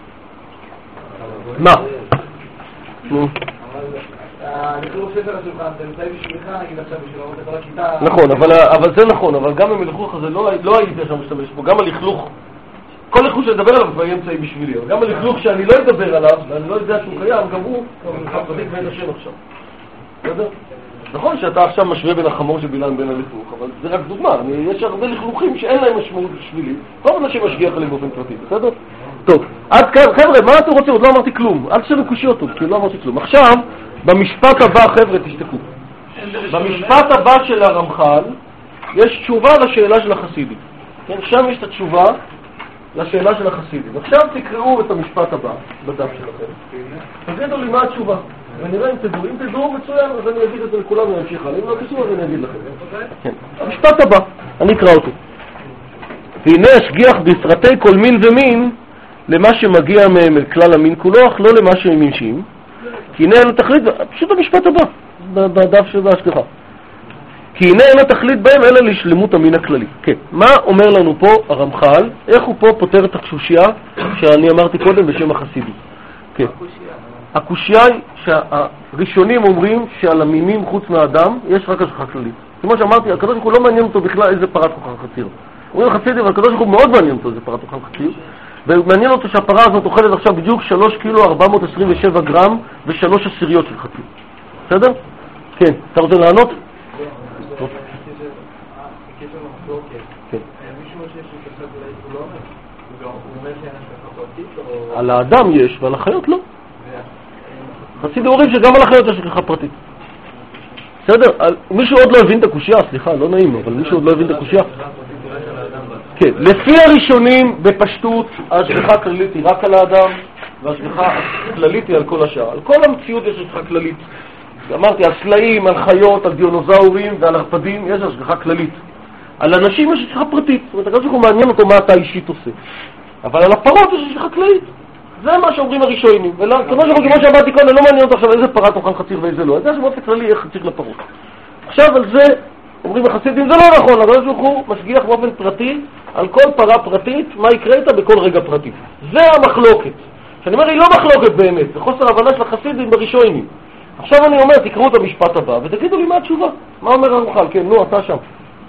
מה? נו. הלכלוך ספר השולחן, זה נמצא בשבילך, נגיד עכשיו בשביל לראות את כל הכיתה... נכון, אבל זה נכון, אבל גם המלכלוך הזה לא הייתי עכשיו משתמש בו, גם הלכלוך, כל לכלוך שאני אדבר עליו כבר יהיה אמצעי בשבילי, אבל גם הלכלוך שאני לא אדבר עליו, ואני לא יודע שהוא קיים, גם הוא השגחה פרטית ואין השם עכשיו. בסדר? נכון שאתה עכשיו משווה בין החמור של בלעם בין הלכלוך, אבל זה רק דוגמה, יש הרבה לכלוכים שאין להם משמעות בשבילי, כל אנשים משגיח עליהם באופן פרטי, בסדר? טוב, עד כאן, חבר'ה, מה אתם רוצים? עוד לא אמרתי כלום, אל תשאלו קושיות טוב, כי לא אמרתי כלום. עכשיו, במשפט הבא, חבר'ה, תשתקו. במשפט הבא של הרמח"ל, יש תשובה לשאלה של החסידים. כן, שם יש את התשובה לשאלה של החסידים. עכשיו תקראו את המשפט הבא, בדף שלכם. תגידו לי מה התשובה. ונראה אם תדעו. אם תדעו מצוין, אז אני אגיד את זה לכולם ונמשיך הלאה. אם לא תשאו, אז אני אגיד לכם. כן. המשפט הבא, אני אקרא אותו. והנה השגיח בפרטי כל מין ומין למה שמגיע מהם אל כלל המין כולו, אך לא למה שהם מנשים. כי הנה אין התכלית, פשוט המשפט הבא, בדף של ההשגחה. כי הנה אין התכלית בהם אלא לשלמות המין הכללי. כן. מה אומר לנו פה הרמח"ל? איך הוא פה פותר את הקושיה שאני אמרתי קודם בשם החסידים? כן. הקושיה היא שהראשונים אומרים שעל המינים חוץ מהאדם יש רק השגחה כללית. כמו שאמרתי, הקדוש ברוך הוא לא מעניין אותו בכלל איזה פרת אוכל חציר. אומרים החסידים, אבל הקדוש ברוך הוא מאוד מעניין אותו איזה פרת אוכל חציר. ומעניין אותו שהפרה הזאת אוכלת עכשיו בדיוק שלוש קילו ארבע מאות עשרים ושבע גרם ושלוש עשיריות של חציר. בסדר? כן. אתה רוצה לענות? על האדם יש ועל החיות לא. חסידים אומרים שגם על החיות יש השגחה פרטית. בסדר? מישהו עוד לא הבין את הקושיה, סליחה, לא נעים, אבל מישהו עוד לא הבין את הקושיה. כן, לפי הראשונים בפשטות ההשגחה הכללית היא רק על האדם וההשגחה הכללית היא על כל השאר. על כל המציאות יש השגחה כללית. אמרתי, על סלעים, על חיות, על דיונוזאורים ועל ערפדים יש השגחה כללית. על אנשים יש השגחה פרטית. זאת אומרת, הקדוש ברוך הוא מעניין אותו מה אתה אישית עושה. אבל על הפרות יש השגחה כללית. זה מה שאומרים הראשונים. כמו שאמרתי קודם, לא מעניין אותו עכשיו איזה פרה תאכל חציר ואיזה לא. זה שבאופן כללי איך חציר לפרות. עכשיו על זה אומרים החסידים, זה לא נכון, הקדוש ברוך הוא משגיח באופן פרטי על כל פרה פרטית, מה יקרה איתה בכל רגע פרטי. זה המחלוקת. שאני אומר, היא לא מחלוקת באמת, זה חוסר הבנה של החסידים בראשונים. עכשיו אני אומר, תקראו את המשפט הבא ותגידו לי מה התשובה. מה אומר הרמח"ל? כן, נו, אתה שם.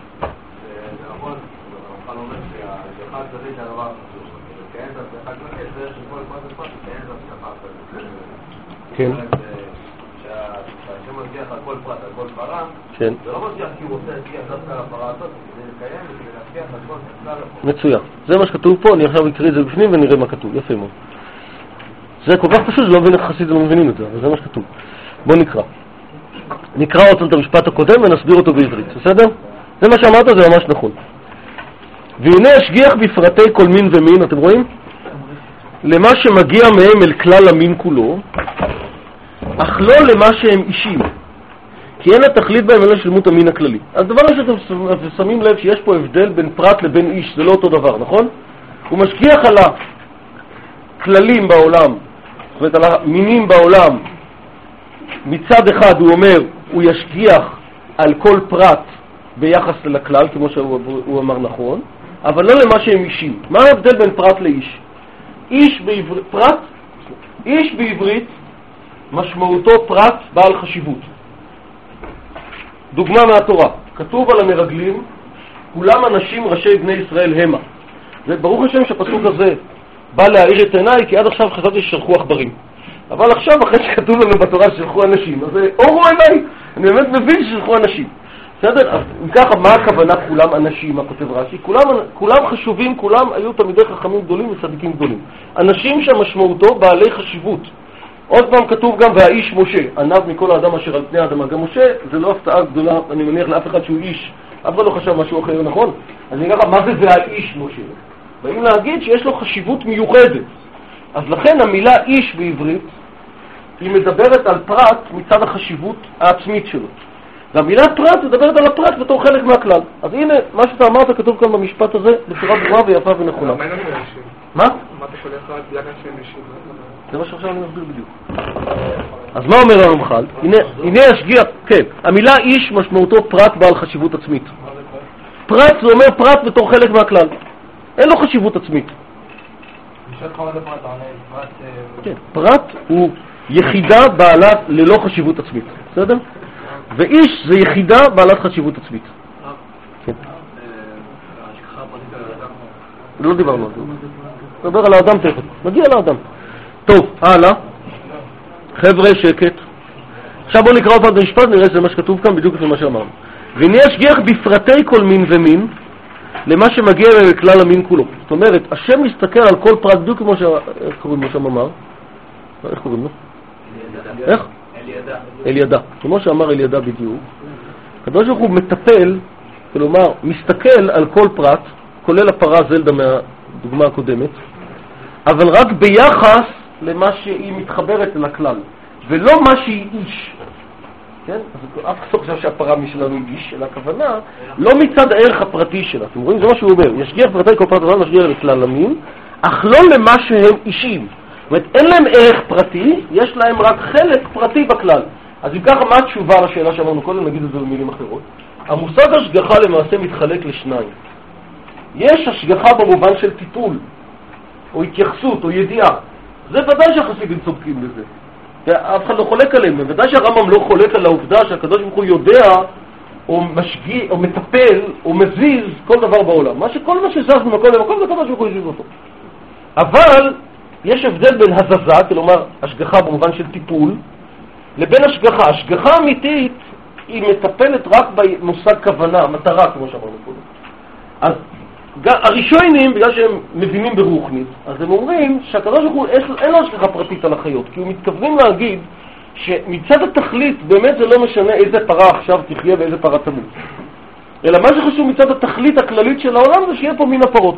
כן. שהשם מגיח על כל פרט, על כל פרה, זה לא מגיח כי הוא רוצה להגיח דווקא לפרה הזאת, כדי לקיים וכדי להגיח על כל פרט. מצוין. זה מה שכתוב פה, אני עכשיו אקריא את זה בפנים ונראה מה כתוב. יפה מאוד. זה כל כך פשוט, לא מבין איך חסידים לא מבינים את זה, אבל זה מה שכתוב. בוא נקרא. נקרא אותו את המשפט הקודם ונסביר אותו בעברית, בסדר? זה מה שאמרת, זה ממש נכון. והנה השגיח בפרטי כל מין ומין, אתם רואים? למה שמגיע מהם אל כלל המין כולו, אך לא למה שהם אישים, כי אין התכלית בהם אלא שלמות המין הכללי. הדבר שאתם שמים לב שיש פה הבדל בין פרט לבין איש, זה לא אותו דבר, נכון? הוא משגיח על הכללים בעולם, זאת אומרת על המינים בעולם. מצד אחד הוא אומר, הוא ישגיח על כל פרט ביחס לכלל, כמו שהוא אמר נכון, אבל לא למה שהם אישים. מה ההבדל בין פרט לאיש? איש בעברית, פרט, איש בעברית משמעותו פרט בעל חשיבות. דוגמה מהתורה, כתוב על המרגלים, כולם אנשים ראשי בני ישראל המה. וברוך השם שהפסוק הזה בא להאיר את עיניי, כי עד עכשיו חשבתי ששלחו עכברים. אבל עכשיו, אחרי שכתוב לנו בתורה ששלחו אנשים, אז אורו עיניי, אני באמת מבין ששלחו אנשים. בסדר? אז אם ככה, מה הכוונה כולם אנשים, מה כותב רש"י? כולם, כולם חשובים, כולם היו תלמידי חכמים גדולים וצדיקים גדולים. אנשים שהמשמעותו בעלי חשיבות. עוד פעם כתוב גם, והאיש משה, ענב מכל האדם אשר על פני האדמה. גם משה, זה לא הפתעה גדולה, אני מניח לאף אחד שהוא איש. אף אחד לא חשב משהו אחר, נכון? אז אני אגיד, מה זה והאיש משה? באים להגיד שיש לו חשיבות מיוחדת. אז לכן המילה איש בעברית, היא מדברת על פרט מצד החשיבות העצמית שלו. והמילה פרט מדברת על הפרט בתור חלק מהכלל. אז הנה, מה שאתה אמרת כתוב כאן במשפט הזה בצורה ברורה ויפה ונכונה. מה אין לנו אנשים? מה? מה אתה שולח רק בגלל שהם אנשים? זה מה שעכשיו אני מסביר בדיוק. אז מה אומר הרמח"ל? הנה, הנה השגיח, כן, המילה איש משמעותו פרט בעל חשיבות עצמית. פרט זה אומר פרט בתור חלק מהכלל. אין לו חשיבות עצמית. כן, פרט הוא יחידה בעלת ללא חשיבות עצמית. בסדר? ואיש זה יחידה בעלת חשיבות עצמית. כן. לא דיברנו על זה. נדבר על האדם תכף. נגיע לאדם. טוב, הלאה. חבר'ה, שקט. עכשיו בואו נקרא עוד במשפט, נראה שזה מה שכתוב כאן, בדיוק לפי מה שאמרנו. והנה ישגיח בפרטי כל מין ומין, למה שמגיע לכלל המין כולו. זאת אומרת, השם מסתכל על כל פרט, בדיוק כמו ש... איך קוראים לו שם אמר? איך קוראים לו? איך? אלידע. אלידע. כמו שאמר אלידע בדיוק. הקדוש ברוך הוא מטפל, כלומר, מסתכל על כל פרט, כולל הפרה זלדה מהדוגמה הקודמת, אבל רק ביחס למה שהיא מתחברת לכלל, ולא מה שהיא איש. כן? אז אף אחד חושב שהפרה משלנו היא איש, אלא הכוונה, לא מצד הערך הפרטי שלה. אתם רואים? זה מה שהוא אומר. ישגיח פרטי כל פרט, משגיח לכלל המין, אך לא למה שהם אישים. זאת אומרת, אין להם ערך פרטי, יש להם רק חלק פרטי בכלל. אז אם ככה, מה התשובה לשאלה שאמרנו קודם? נגיד את זה במילים אחרות. המושג השגחה למעשה מתחלק לשניים. יש השגחה במובן של טיפול, או התייחסות, או ידיעה. זה ודאי שהחסידים צודקים בזה. אף אחד לא חולק עליהם. ודאי שהרמב"ם לא חולק על העובדה שהקדוש ברוך הוא יודע, או משגיע, או מטפל, או מזיז כל דבר בעולם. מה שכל מה שזז ממקום למקום, זה הקדוש ברוך הוא יזיז אותו. אבל יש הבדל בין הזזה, כלומר השגחה במובן של טיפול, לבין השגחה. השגחה אמיתית היא מטפלת רק במושג כוונה, מטרה, כמו שאמרנו קודם. אז הראשונים, בגלל שהם מבינים ברוחנית, אז הם אומרים שהקדוש ברוך הוא אין לו השגחה פרטית על החיות, כי הוא מתכוונים להגיד שמצד התכלית באמת זה לא משנה איזה פרה עכשיו תחיה ואיזה פרה תמות. אלא מה שחשוב מצד התכלית הכללית של העולם זה שיהיה פה מין הפרות.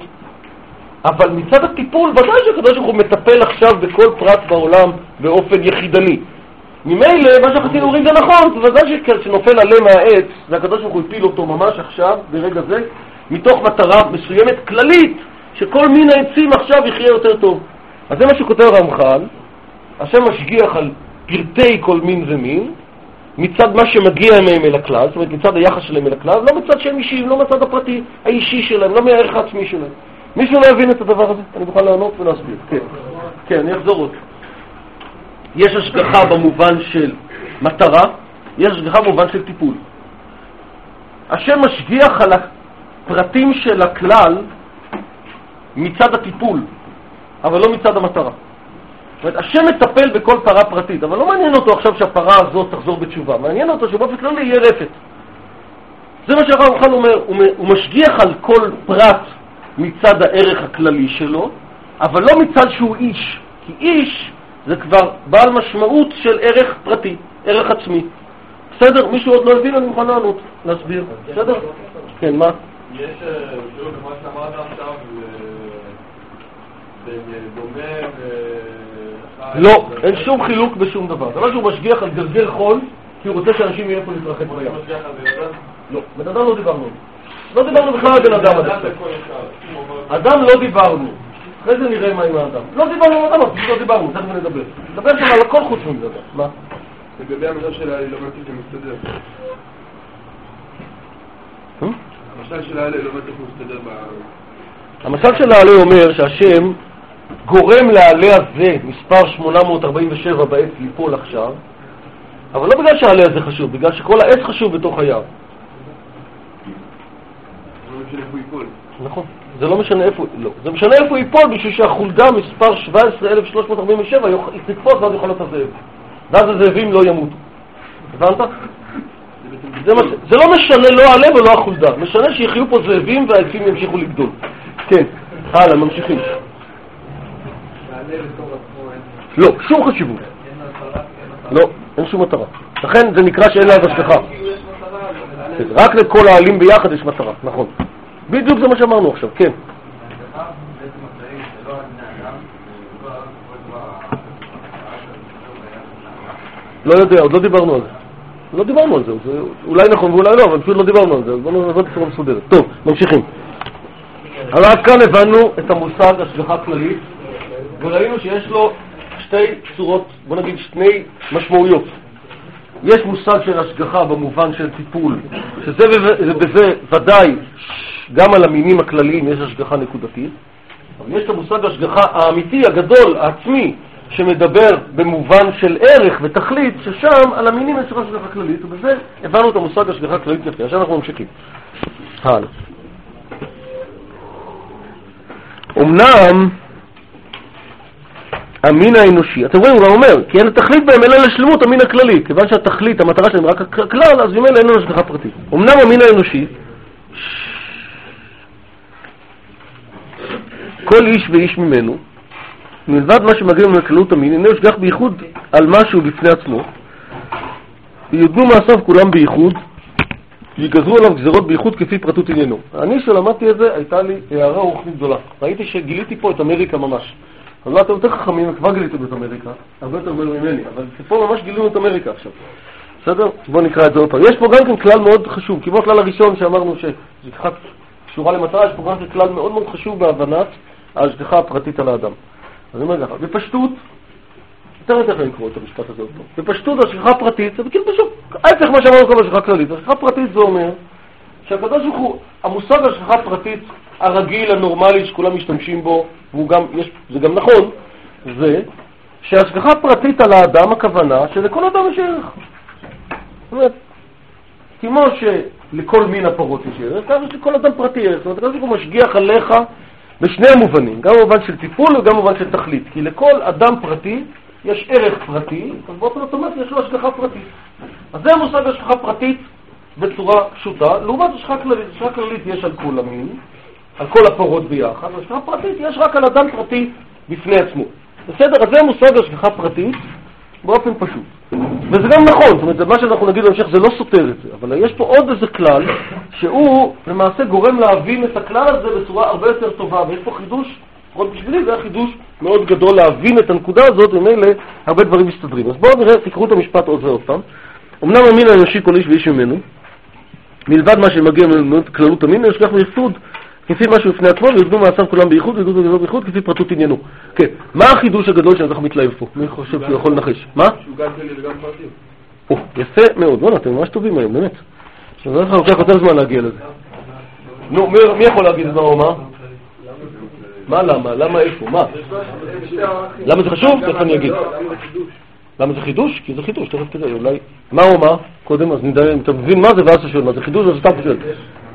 אבל מצד הטיפול, ודאי שהקדוש ברוך הוא מטפל עכשיו בכל פרט בעולם באופן יחידני. ממילא, מה שהחסידים אומרים זה נכון, ודאי שנופל עלה מהעץ, זה הקדוש ברוך הוא הפיל אותו ממש עכשיו, ברגע זה, מתוך מטרה מסוימת כללית, שכל מין העצים עכשיו יחיה יותר טוב. אז זה מה שכותב הרמח"ל, השם משגיח על פרטי כל מין ומין, מצד מה שמגיע מהם אל הכלל, זאת אומרת מצד היחס שלהם אל הכלל, לא מצד שהם אישיים, לא מצד הפרטי האישי שלהם, לא מהערך העצמי שלהם. מישהו לא יבין את הדבר הזה? אני מוכן לענות ולהסביר. כן, כן, אני אחזור עוד. יש השגחה במובן של מטרה, יש השגחה במובן של טיפול. השם משגיח על הפרטים של הכלל מצד הטיפול, אבל לא מצד המטרה. זאת אומרת, השם מטפל בכל פרה פרטית, אבל לא מעניין אותו עכשיו שהפרה הזאת תחזור בתשובה. מעניין אותו שבאופן כללי יהיה רפת. זה מה שהרמח"ל אומר, הוא משגיח על כל פרט מצד הערך הכללי שלו, אבל לא מצד שהוא איש. כי איש זה כבר בעל משמעות של ערך פרטי, ערך עצמי. בסדר? מישהו עוד לא הבין, אני מוכן לענות, להסביר. בסדר? כן, מה? יש, שוב, כמו שאמרת עכשיו, בין דומה ו... לא, אין שום חילוק בשום דבר. זה לא שהוא משגיח על גרגר חול, כי הוא רוצה שאנשים יהיה פה להתרחק בים. לא, בן אדם לא דיברנו. לא דיברנו בכלל על בן אדם. אדם לא דיברנו. אחרי זה נראה מה עם האדם. לא דיברנו על אדם, אז לא דיברנו, תכף נדבר. נדבר שם על הכל חוץ מזה. מה? לגבי המשל של האלה, לא מתי זה מסתדר. המשל של האלה, לא מתי זה מסתדר ב... המשל של האלה אומר שהשם גורם לעלה הזה, מספר שמונה מאות ארבעים ושבע בעץ, ליפול עכשיו, אבל לא בגלל שהעלה הזה חשוב, בגלל שכל העץ חשוב בתוך היער. נכון, זה לא משנה איפה, לא, זה משנה איפה ייפול בשביל שהחולדה מספר שבע עשרה אלף שלוש מאות ארבעים ושבע תקפוץ ואז יכול להיות הזאב, ואז הזאבים לא ימותו. הבנת? זה, זה לא משנה לא העלה ולא החולדה, משנה שיחיו פה זאבים והעצים ימשיכו לגדול. כן, הלאה, ממשיכים. לא, שום חשיבות. לא, אין שום מטרה. לכן זה נקרא שאין לה השגחה. רק לכל העלים ביחד יש מטרה, נכון. בדיוק זה מה שאמרנו עכשיו, כן. לא יודע, עוד לא דיברנו על זה. לא דיברנו על זה, זה אולי נכון ואולי לא, אבל פשוט לא דיברנו על זה, אז בואו נעבוד בצורה מסודרת. טוב, ממשיכים. אבל עד כאן הבנו את המושג השגחה כללית, וראינו שיש לו שתי צורות, בוא נגיד שני משמעויות. יש מושג של השגחה במובן של טיפול, שזה בזה ודאי גם על המינים הכלליים יש השגחה נקודתית, אבל יש את המושג השגחה האמיתי, הגדול, העצמי, שמדבר במובן של ערך ותכלית, ששם על המינים יש השגחה כללית, ובזה הבנו את המושג השגחה כללית יפה. עכשיו אנחנו ממשיכים. הלאה. אמנם המין האנושי, אתם רואים, הוא אומר, כי אין התכלית בהם אלא לשלמות המין הכללי, כיוון שהתכלית, המטרה שלהם רק הכלל, אז ממילא אין לנו השגחה פרטית. אמנם המין האנושי, כל איש ואיש ממנו, מלבד מה שמגיע מכללות המין, אינו ישגח בייחוד על משהו בפני עצמו, ויודנו מעשיו כולם בייחוד, ויגזרו עליו גזרות בייחוד כפי פרטות עניינו. אני שלמדתי את זה, הייתה לי הערה רוחנית גדולה. ראיתי שגיליתי פה את אמריקה ממש. אז לא, אתם יותר חכמים, כבר גיליתם את אמריקה, הרבה יותר גדול ממני, אבל פה ממש גילינו את אמריקה עכשיו. בסדר? בואו נקרא את זה עוד פעם. יש פה גם כן כלל מאוד חשוב, כמו הכלל הראשון שאמרנו שזכחה קשורה למטרה, יש פה גם כן כלל מאוד מאוד חשוב בהבנת ההשגחה הפרטית על האדם. אז אני אומר ככה, בפשטות, יותר יותר יכולים לקרוא את המשפט הזה עוד פעם. בפשטות השגחה פרטית, זה כאילו פשוט, ההפך מה שאמרנו כל השגחה כללית. השגחה פרטית זה אומר שהקדוש ברוך הוא, המושג השגחה פרטית הרגיל, הנורמלי, שכולם משתמשים בו, והוא גם, יש, זה גם נכון, זה שהשגחה פרטית על האדם, הכוונה שלכל אדם יש ערך. זאת אומרת, כמו שלכל מין הפרות יש ערך, ככה שלכל אדם פרטי ערך. זאת אומרת, הקדוש ברוך הוא משגיח עליך בשני המובנים, גם במובן של טיפול וגם במובן של תכלית. כי לכל אדם פרטי יש ערך פרטי, אז באופן אוטומטי יש לו השגחה פרטית. אז זה המושג השגחה פרטית בצורה פשוטה. לעומת השגחה כללית, השגחה כללית יש על כל המין, על כל הפרות ביחד, השגחה פרטית יש רק על אדם פרטי בפני עצמו. בסדר, אז זה מושג השגחה פרטית באופן פשוט. וזה גם נכון, זאת אומרת, מה שאנחנו נגיד בהמשך זה לא סותר את זה, אבל יש פה עוד איזה כלל שהוא למעשה גורם להבין את הכלל הזה בצורה הרבה יותר טובה, ויש פה חידוש, לפחות בשבילי זה היה חידוש מאוד גדול להבין את הנקודה הזאת, ומילא הרבה דברים מסתדרים. אז בואו נראה, תקראו את המשפט עוד ועוד פעם. אמנם המין האנושי כל איש ואיש ממנו, מלבד מה שמגיע מכללות המין, יש כך מייחוד כפי משהו לפני עצמו, ויודנו מעשיו כולם בייחוד, ויודנו גזרות בייחוד, כפי פרטות עניינו. כן, מה החידוש הגדול שאנחנו מתלהב פה? מי חושב שהוא יכול לנחש? מה? שהוא גם כלי וגם פרטים. או, יפה מאוד. בוא'נה, אתם ממש טובים היום, באמת. אז אני לוקח יותר זמן להגיע לזה. נו, מי יכול להגיד את מה או מה? מה למה? למה איפה? מה? למה זה חשוב? תכף אני אגיד. למה זה חידוש? כי זה חידוש, תכף תראה, אולי... מה או מה? קודם, אז נדע אם אתה מבין מה זה ואז אתה שואל מה זה חידוש, אז סתם תשאל.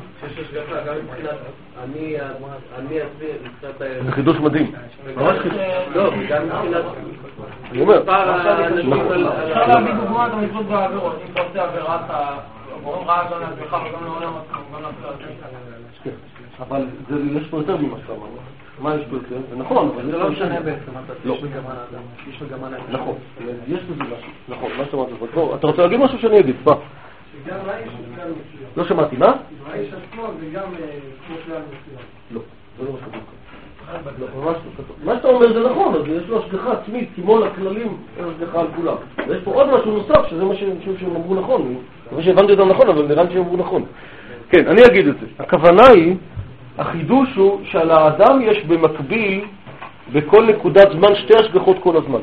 אני, אני אסביר קצת... זה חידוש מדהים. ממש חידוש. לא, גם מבחינת... אני אומר. אפשר להביא דוגמה את המצוות בעבירות. אם אתה עושה עבירה, אתה גורם רעה גם לעצמך וגם לעולם עצמך, גם לעצמך. אבל יש פה יותר ממה שאתה אמר. מה יש פה יותר? זה נכון, אבל זה לא משנה בעצם. לא. יש מגמה לאדם. יש מגמה לאדם. נכון. יש בזה משהו. נכון, מה שאתה אמרת. אתה רוצה להגיד משהו שאני אגיד? מה? שגם האיש הוא כלל מסוים. לא שמעתי, מה? האיש עצמו זה גם כמו כלל מסוים. לא, זה לא מה שכתוב כאן. מה שאתה אומר זה נכון, אז יש לו השגחה עצמית, כמו לכללים, אין השגחה על כולם. ויש פה עוד משהו נוסף, שזה מה שהם אמרו נכון. זה מה שהבנתי אותם נכון, אבל נראה שהם אמרו נכון. כן, אני אגיד את זה. הכוונה היא, החידוש הוא שעל האדם יש במקביל, בכל נקודת זמן, שתי השגחות כל הזמן.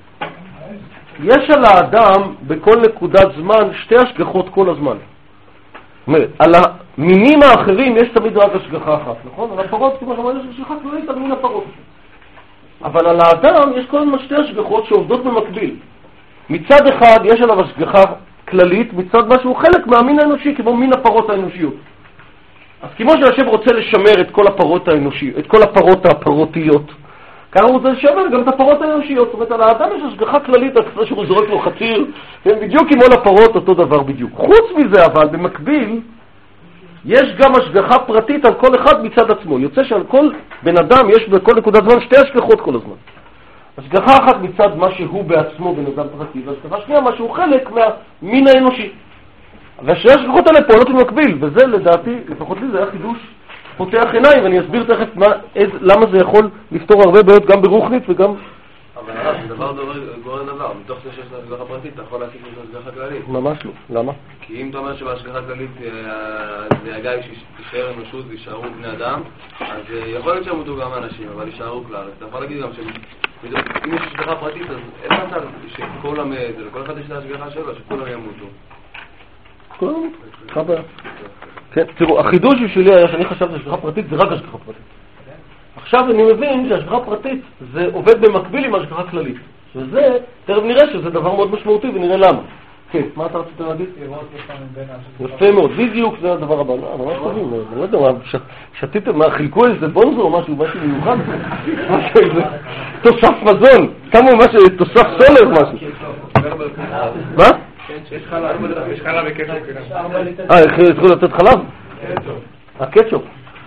יש על האדם בכל נקודת זמן שתי השגחות כל הזמן. זאת אומרת, על המינים האחרים יש תמיד רק השגחה אחת, נכון? על הפרות, כמו שאמרנו, יש השגחה כללית על מין הפרות. אבל על האדם יש כל מיני שתי השגחות שעובדות במקביל. מצד אחד יש עליו השגחה כללית, מצד מה שהוא חלק מהמין האנושי, כמו מין הפרות האנושיות. אז כמו שהשם רוצה לשמר את כל הפרות האנושיות, את כל הפרות הפרותיות, ככה הוא רוצה לשמר גם את הפרות האנושיות. זאת אומרת, על האדם יש השגחה כללית, אחרי שהוא זורק לו חציר, בדיוק כמו לפרות אותו דבר בדיוק. חוץ מזה אבל, במקביל, יש גם השגחה פרטית על כל אחד מצד עצמו. יוצא שעל כל בן אדם יש בכל נקודת זמן שתי השגחות כל הזמן. השגחה אחת מצד מה שהוא בעצמו בן אדם פרטי, והשגחה שנייה מה שהוא חלק מהמין האנושי. והשני השגחות האלה פועלות במקביל, וזה לדעתי, לפחות לי זה היה חידוש פותח עיניים, ואני אסביר תכף מה, איז, למה זה יכול לפתור הרבה בעיות גם ברוחנית וגם... אבל זה דבר גורם דבר, מתוך זה שיש השגחה פרטית, אתה יכול להסיק את השגחה כללית. ממש לא, למה? כי אם אתה אומר שבהשגחה כללית זה הגיא שתישאר אנושות וישארו בני אדם, אז יכול להיות שימותו גם אנשים, אבל יישארו כלל. אתה יכול להגיד גם שאם יש השגחה פרטית, אז אין מצב שכל המד, לכל אחד יש את ההשגחה שלו, שכולם ימותו. כולם ימותו, חבר. כן, תראו, החידוש בשבילי היה שאני חשבתי שהשגחה פרטית זה רק השגחה פרטית. עכשיו אני מבין שהשגחה פרטית זה עובד במקביל עם השגחה כללית. וזה, תכף נראה שזה דבר מאוד משמעותי ונראה למה. כן, מה אתה רצית להגיד? יפה מאוד, בדיוק זה הדבר הבא. לא, ממש טובים, אני לא יודע, שתיתם, מה, חילקו איזה בונזו או משהו, משהו מיוחד? משהו איזה תוסף מזון, כמה משהו, תוסף סולר משהו. מה? יש חלב וקטשופ. אה, התחילו לתת חלב? הקטשופ.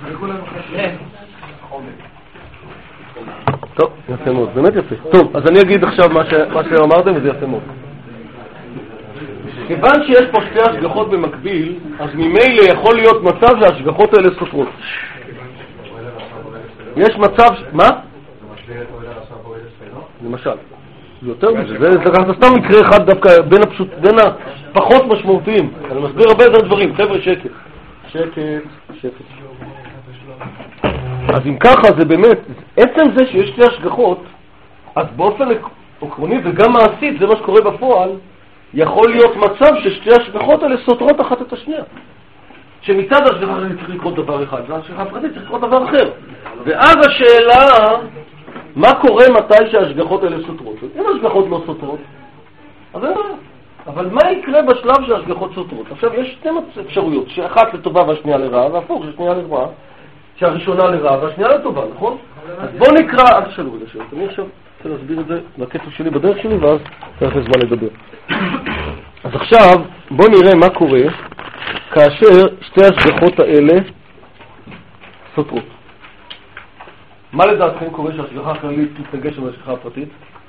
טוב, יפה מאוד, באמת יפה. טוב, אז אני אגיד עכשיו מה שאמרתם וזה יפה מאוד. כיוון שיש פה שתי השגחות במקביל, אז ממילא יכול להיות מצב שההשגחות האלה סותרות. יש מצב... מה? למשל. יותר מזה, זה סתם מקרה אחד דווקא בין הפשוט, בין הפחות משמעותיים. אני מסביר הרבה יותר דברים, חבר'ה, שקט. שקט, שקט. אז אם ככה זה באמת, עצם זה שיש שתי השגחות, אז באופן עקרוני וגם מעשית, זה מה שקורה בפועל, יכול להיות מצב ששתי השגחות האלה סותרות אחת את השנייה. שמצד השגחה הפרטית צריך לקרות דבר אחד, והשגחה הפרטית צריך לקרות דבר אחר. ואז השאלה, מה קורה מתי שהשגחות האלה סותרות? אם השגחות לא סותרות, אז אין בעיה. אבל מה יקרה בשלב שהשגחות סותרות? עכשיו יש שתי אפשרויות, שאחת לטובה והשנייה לרעה, והפוך שהשנייה לרעה, שהראשונה לרעה והשנייה לטובה, נכון? אז בוא נקרא, אל תשאלו רגע שאלות, אני עכשיו רוצה להסביר את זה בקטע שלי בדרך שלי, ואז צריך זמן לדבר. אז עכשיו בוא נראה מה קורה כאשר שתי השגחות האלה סותרות. מה לדעתכם קורה שההשגחה הכללית תתנגש עם ההשגחה הפרטית?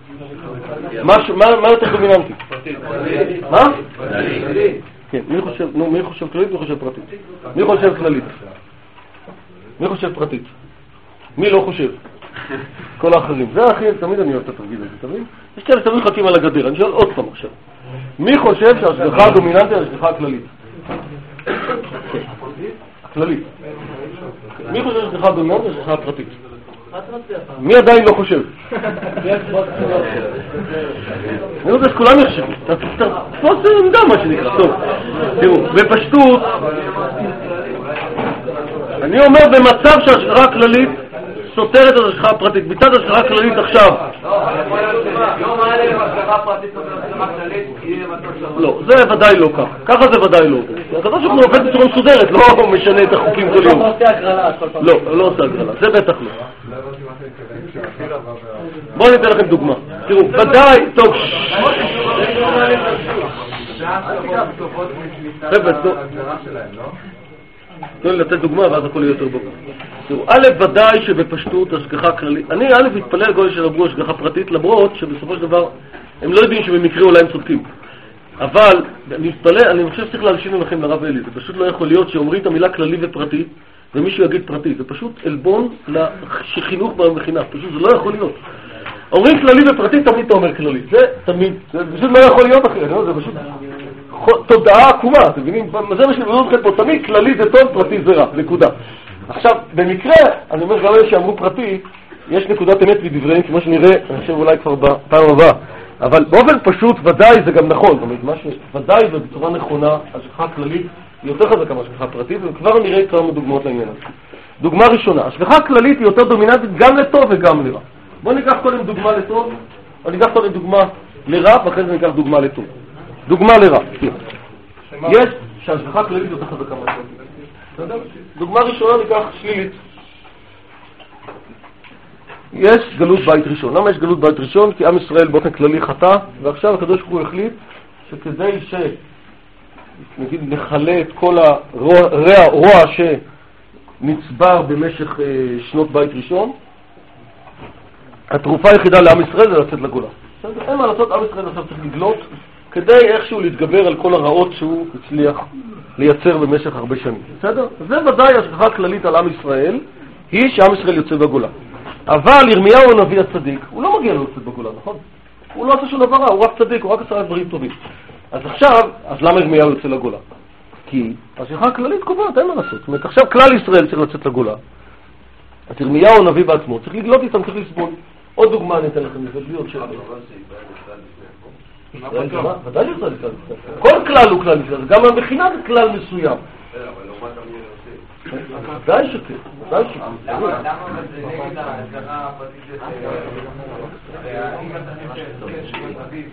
מה יותר דומיננטי? מה? כן, מי חושב, נו, מי חושב כללית, מי חושב פרטית? מי חושב כללית? מי חושב פרטית? מי לא חושב? כל האחרים. זה הכי, תמיד אני אוהב את התרגיל הזה, תמיד? יש כאלה תמיד חכים על הגדר, אני שואל עוד פעם עכשיו. מי חושב שההשגחה הדומיננטית היא ההשגחה הכללית? הכללית. מי חושב שההשגחה הדומיננטית היא ההשגחה הפרטית? מי עדיין לא חושב? אני רוצה שכולם יחשבו. תעשו עמדה מה שנקרא. טוב, תראו, בפשטות, אני אומר במצב שההשגחה הכללית סותרת את ההשגחה הפרטית. מצד ההשגחה הכללית עכשיו. יום האלה בהשגחה הפרטית סותרת את ההשגחה הכללית, יהיה מצב שלנו. לא, זה ודאי לא ככה. ככה זה ודאי לא. הקדוש ברוך הוא עובד בצורה מסודרת, לא משנה את החוקים כל יום. לא, לא עושה הגרלה. זה בטח לא. בואו ניתן לכם דוגמה. תראו, ודאי, טוב. חבר'ה, טוב. תנו לי לתת דוגמה ואז הכל יהיה יותר ברור. תראו, א' ודאי שבפשטות השגחה כללית, אני א' מתפלא על גוי שרבו השגחה פרטית, למרות שבסופו של דבר הם לא יודעים שבמקרה אולי הם צודקים. אבל אני מתפלא, אני חושב שצריך להלשין לכם לרב אלי, זה פשוט לא יכול להיות שאומרים את המילה כללי ופרטי ומישהו יגיד פרטי, זה פשוט אלבון לחינוך במכינה, פשוט זה לא יכול להיות. אומרים כללי ופרטי, תמיד אתה אומר כללי, זה תמיד, זה פשוט לא יכול להיות אחר, זה פשוט תודעה עקומה, אתם מבינים? זה מה שבאמת אתכם פה, תמיד כללי זה טוב, פרטי זה רע, נקודה. עכשיו, במקרה, אני אומר גם אלה שאמרו פרטי, יש נקודת אמת בדבריהם, כמו שנראה, אני חושב אולי כבר בפעם הבאה, אבל באופן פשוט, ודאי זה גם נכון, זאת אומרת, מה שוודאי ובצורה נכונה, השגחה כללית היא יותר חזקה מהשגחה פרטית, וכבר נראה כמה דוגמאות לעניין הזה. דוגמה ראשונה, השגחה כללית היא יותר דומיננטית גם לטוב וגם לרע. בואו ניקח קודם דוגמה לטוב, או ניקח קודם דוגמה לרע, ואחרי זה ניקח דוגמה לטוב. דוגמה לרע. יש שהשגחה כללית יותר חזקה מהשגחה. דוגמה ראשונה ניקח שלילית. יש גלות בית ראשון. למה יש גלות בית ראשון? כי עם ישראל באופן כללי חטא, ועכשיו הקדוש ברוך הוא החליט שכדי ש... נגיד נחלה את כל הרוע שנצבר במשך שנות בית ראשון, התרופה היחידה לעם ישראל זה לצאת לגולה. אין מה לעשות, עם ישראל עכשיו צריך לגלות כדי איכשהו להתגבר על כל הרעות שהוא הצליח לייצר במשך הרבה שנים. בסדר? זה ודאי השגחה כללית על עם ישראל, היא שעם ישראל יוצא בגולה. אבל ירמיהו הנביא הצדיק, הוא לא מגיע לו לצאת בגולה, נכון? הוא לא עשה שום דבר רע, הוא רק צדיק, הוא רק עשה דברים טובים. אז עכשיו, אז למה ירמיהו יוצא לגולה? כי השגחה הכללית קובעת, אין מה לעשות. זאת אומרת, עכשיו כלל ישראל צריך לצאת לגולה. אז ירמיהו הנביא בעצמו צריך לגלות איתם, צריך לסבול. עוד דוגמה אני אתן לכם, בלי עוד שאלה. ודאי ישראל כלל ישראל. כל כלל הוא כלל ישראל, גם המכינה זה כלל מסוים. ודאי שכן, ודאי שכן. למה זה נגד ההשגחה הפרטית של... אם אתה חושב שיש אביב...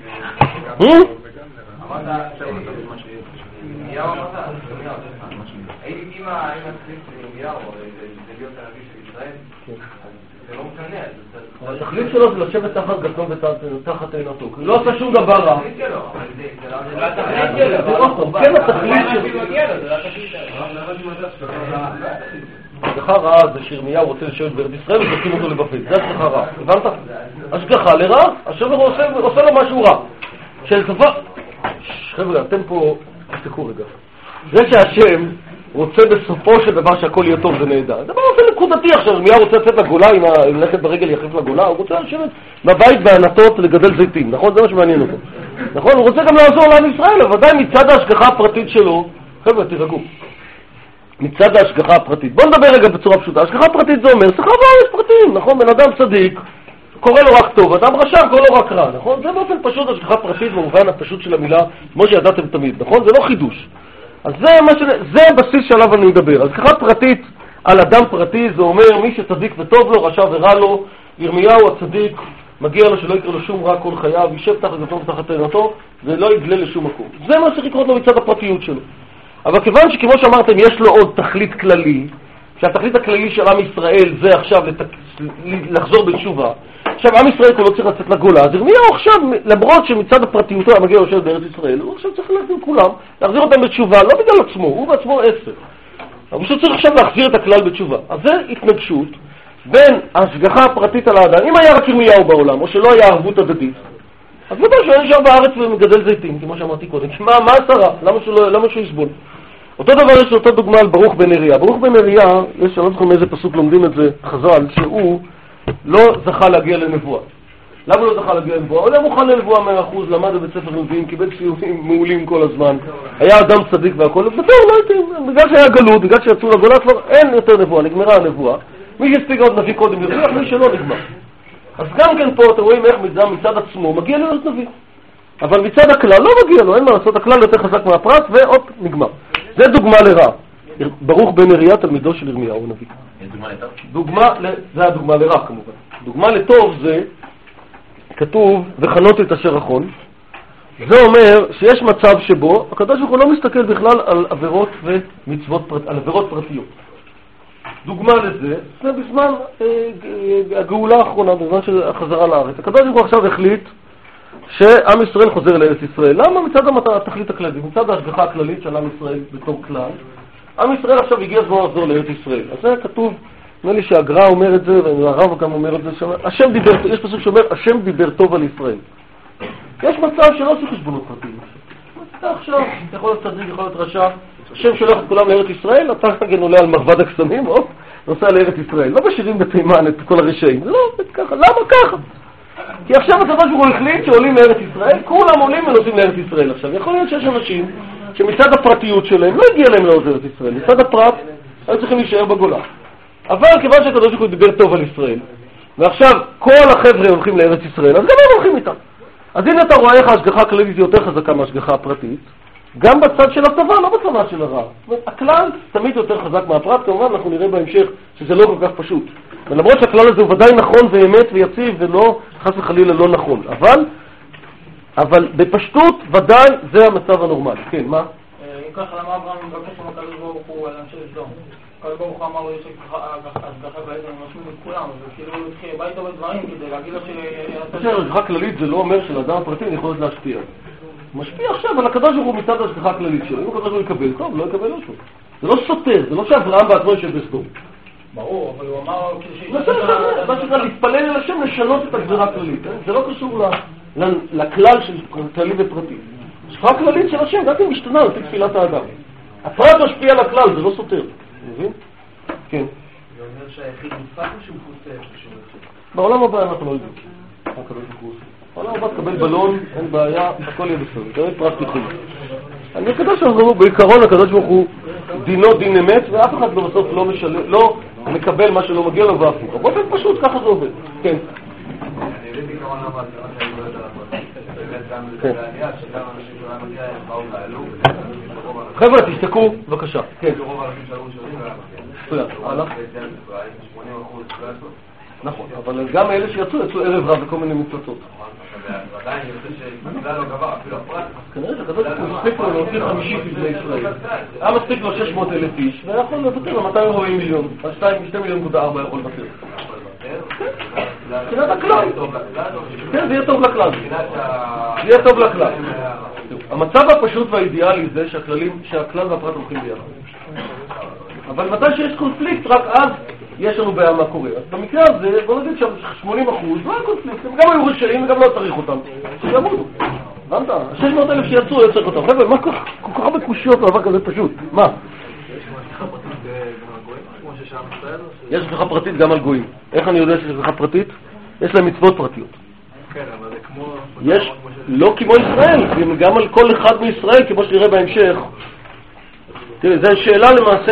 אמרת... ירמיהו אמרת? אם התכלית של ירמיהו זה להיות הנביא של ישראל, זה לא משנה. התכלית שלו זה לשבת תחת גפנו ותחת עינתו. הוא לא עושה שום דבר רע. זה לא התכלית שלו. כן, התכלית שלו. השגחה רעה זה שירמיהו רוצה לשבת בארץ ישראל ותקים אותו לבבל. זה השגחה רעה. הבנת? השגחה לרע, השם עושה לו משהו רע. של דבר... חבר'ה, אתם פה... תסתכלו רגע. זה שהשם רוצה בסופו של דבר שהכל יהיה טוב ונהדר. זה דבר עושה נקודתי עכשיו. ירמיהו רוצה לצאת לגולה, אם ללכת ברגל יחליף לגולה, הוא רוצה לשבת בבית בענתות לגדל זיתים. נכון? זה מה שמעניין אותו. נכון? הוא רוצה גם לעזור לעם ישראל, אבל ודאי מצד ההשגחה הפרטית שלו. חבר'ה, תירגעו. מצד ההשגחה הפרטית. בואו נדבר רגע בצורה פשוטה. ההשגחה הפרטית זה אומר, סליחה, יש פרטים, נכון? בן אדם צדיק, קורא לו רק טוב, אדם רשע, קורא לו רק רע, נכון? זה באופן פשוט השגחה פרטית במובן הפשוט של המילה, כמו שידעתם תמיד, נכון? זה לא חידוש. אז זה, ש... זה הבסיס שעליו אני מדבר. השגחה פרטית על אדם פרטי זה אומר מי שצדיק וטוב לו, רשע ורע לו, ירמיהו הצדיק, מגיע לו שלא יקרה לו שום רע כל חייו, יישב תחת גפנו ותחת עינתו, ולא יגלה לשום מקום. זה מה שצריך לקרות לו מצד הפרטיות שלו. אבל כיוון שכמו שאמרתם יש לו עוד תכלית כללי, שהתכלית הכללי של עם ישראל זה עכשיו לתק... לחזור בתשובה. עכשיו עם ישראל כולו צריך לצאת לגולה, אז ירמיהו עכשיו, למרות שמצד הפרטיותו המגיע יושב בארץ ישראל, הוא עכשיו צריך להחזיר כולם, להחזיר אותם בתשובה, לא בגלל עצמו, הוא בעצמו עשר. אבל הוא צריך עכשיו להחזיר את הכלל בתשובה. אז זה התנגשות בין ההשגחה הפרטית על האדם, אם היה רק ירמיהו בעולם, או שלא היה ערבות הדדית, אז מתי שהוא נשאר בארץ ומגדל זיתים, כמו שאמרתי קודם, מה, מה עשרה? למה שהוא, לא, למה שהוא יסבול? אותו דבר יש אותו דוגמה על ברוך בן נריה. ברוך בן נריה, יש, אני לא זוכר מאיזה פסוק לומדים את זה, חז"ל, שהוא לא זכה להגיע לנבואה. למה לא זכה להגיע לנבואה? הוא לא מוכן לנבואה מאה אחוז, למד בבית ספר נביאים, קיבל ציונים מעולים כל הזמן, היה אדם צדיק והכל, וזהו, לא הייתי, בגלל שהיה גלות, בגלל שיצאו לגולה, כבר אין יותר נבואה, נגמרה הנבואה. מי שהספיק עוד נביא קודם ירוויח, מי שלא נגמר. אז גם כן פה אתם רואים איך מצד עצמו מגיע להיות נביא. אבל מצד הכלל לא מגיע לו, אין מה לעשות, הכלל יותר חזק מהפרט, ועוד נגמר. זה דוגמה לרע. ברוך בן נריה, תלמידו של ירמיהו הנביא. דוגמה, זה הדוגמה לרע כמובן. דוגמה לטוב זה, כתוב, וחנות את אשר אחון. זה אומר שיש מצב שבו, הקדוש ברוך הוא לא מסתכל בכלל על עבירות ומצוות, על עבירות פרטיות. דוגמה לזה, זה בזמן אה, הגאולה האחרונה, בזמן של החזרה לארץ. הקדוש ברוך הוא עכשיו החליט שעם ישראל חוזר לארץ ישראל. למה? מצד התכלית הכללית, מצד ההשגחה הכללית של עם ישראל בתור כלל. עם ישראל עכשיו הגיע זמן לחזור לארץ ישראל. אז זה כתוב, נראה לי שהגר"א אומר את זה, והרב גם אומר את זה, השם דיבר, יש פסוק שאומר, השם דיבר טוב על ישראל. יש מצב שלא עושה חשבונות פרטיים. אתה עכשיו, יכול להיות צדיק, יכול להיות רשע, השם שולח את כולם לארץ ישראל, אתה כגן עולה על מרבד הקסמים, או נוסע לארץ ישראל. לא משאירים בתימן את כל הרשעים. זה לא עובד ככה. למה ככה? כי עכשיו הקדוש ברוך הוא החליט שעולים לארץ ישראל, כולם עולים ונוסעים לארץ ישראל. עכשיו, יכול להיות שיש אנשים שמצד הפרטיות שלהם לא הגיע להם לעוד לארץ ישראל. מצד הפרט, היו צריכים להישאר בגולה. אבל כיוון שהקדוש ברוך הוא דיבר טוב על ישראל, ועכשיו כל החבר'ה הולכים לארץ ישראל, אז גם הם הולכים איתם. אז הנה אתה רואה איך ההשגחה הכללית היא יותר חזקה מההשגחה הפרטית, גם בצד של הטובה, לא בצד של הרע. זאת אומרת, הכלל תמיד יותר חזק מהפרט, כמובן אנחנו נראה בהמשך שזה לא כל כך פשוט. ולמרות שהכלל הזה הוא ודאי נכון ואמת ויציב ולא, חס וחלילה לא נכון. אבל, אבל בפשטות ודאי זה המצב הנורמלי. כן, מה? אם ככה, למה אברהם מבקש עם הקדוש ברוך הוא על אנשי סדום? הקדוש ברוך הוא אמר לו, יש השגחה כללית, אני משמיד את כולם, אז כאילו הוא התחיל ביתו בדברים כדי להגיד לו ש... השגחה כללית זה לא אומר שלאדם הפרטי יכול להשפיע. הוא משפיע עכשיו על הקדוש ברוך הוא מצד השגחה כללית שלו. אם הקדוש ברוך הוא יקבל, טוב, לא יקבל משהו. זה לא סותר, זה לא שאברהם בעצמו יושב בסדום. ברור, אבל הוא אמר... מה שנקרא, להתפלל אל השם לשנות את הגזרה הכללית. זה לא קשור לכלל של כללי ופרטי. השגחה כללית של השם, גם אם משתנה לפי תפילת האדם. הפרט משפיע על הכלל, זה לא סותר. מבין? כן. זה אומר שהיחיד נפק או שהוא חוסר? בעולם הבא אנחנו לא יודעים. בעולם הבא תקבל בלון, אין בעיה, הכל יהיה בסדר. זה לא פרט תחום. אני הקדוש ברוך הוא, בעיקרון הקדוש ברוך הוא דינו דין אמת, ואף אחד לא בסוף לא משלם, לא מקבל מה שלא מגיע לו והפוך. באופן פשוט, ככה זה עובד. כן. אני מבין בעיקרון הבא, זה מה שאני לא יודע לעבוד. באמת גם זה העניין, שגם אנשים שלא מגיע, הם באו ועלו. חבר'ה, תשתקו, בבקשה. כן. רוב האנשים שהיו שונים לא היה הלאה. שמונים אחוז לא יעשו. נכון, אבל גם אלה שיצאו, יצאו ערב רב וכל מיני מפלצות. ועדיין אני חושב שבגלל לא גבר, אפילו הפרט. כנראה שהקדוש ברוך הוא מספיק לו להוציא חמישית מבני ישראל. היה מספיק לו שש מאות אלף איש, ויכול לוותר לו מאתיים וארבעים מיליון. על שתיים מיליון נקודה ארבע יכול לוותר. מבחינת הכלל. כן, זה יהיה טוב לכלל. זה יהיה טוב לכלל. המצב הפשוט והאידיאלי זה שהכלל והפרט הולכים ביחד. אבל מתי שיש קונפליקט, רק אז יש לנו בעיה מה קורה. אז במקרה הזה, בוא נגיד ש-שמונים אחוז לא היה קונפליקט, הם גם היו רשעים וגם לא צריך אותם. שיעמודו. הבנת? שש מאות אלף שיצאו, לא צריך אותם. חבר'ה, מה כל כך הרבה קושיות לעבר כזה פשוט? מה? יש השגחה פרטית גם על גויים. איך אני יודע שיש השגחה פרטית? יש להם מצוות פרטיות. כן, אבל זה כמו... יש, לא כמו ישראל, גם על כל אחד מישראל, כמו שנראה בהמשך. תראה, זו שאלה למעשה...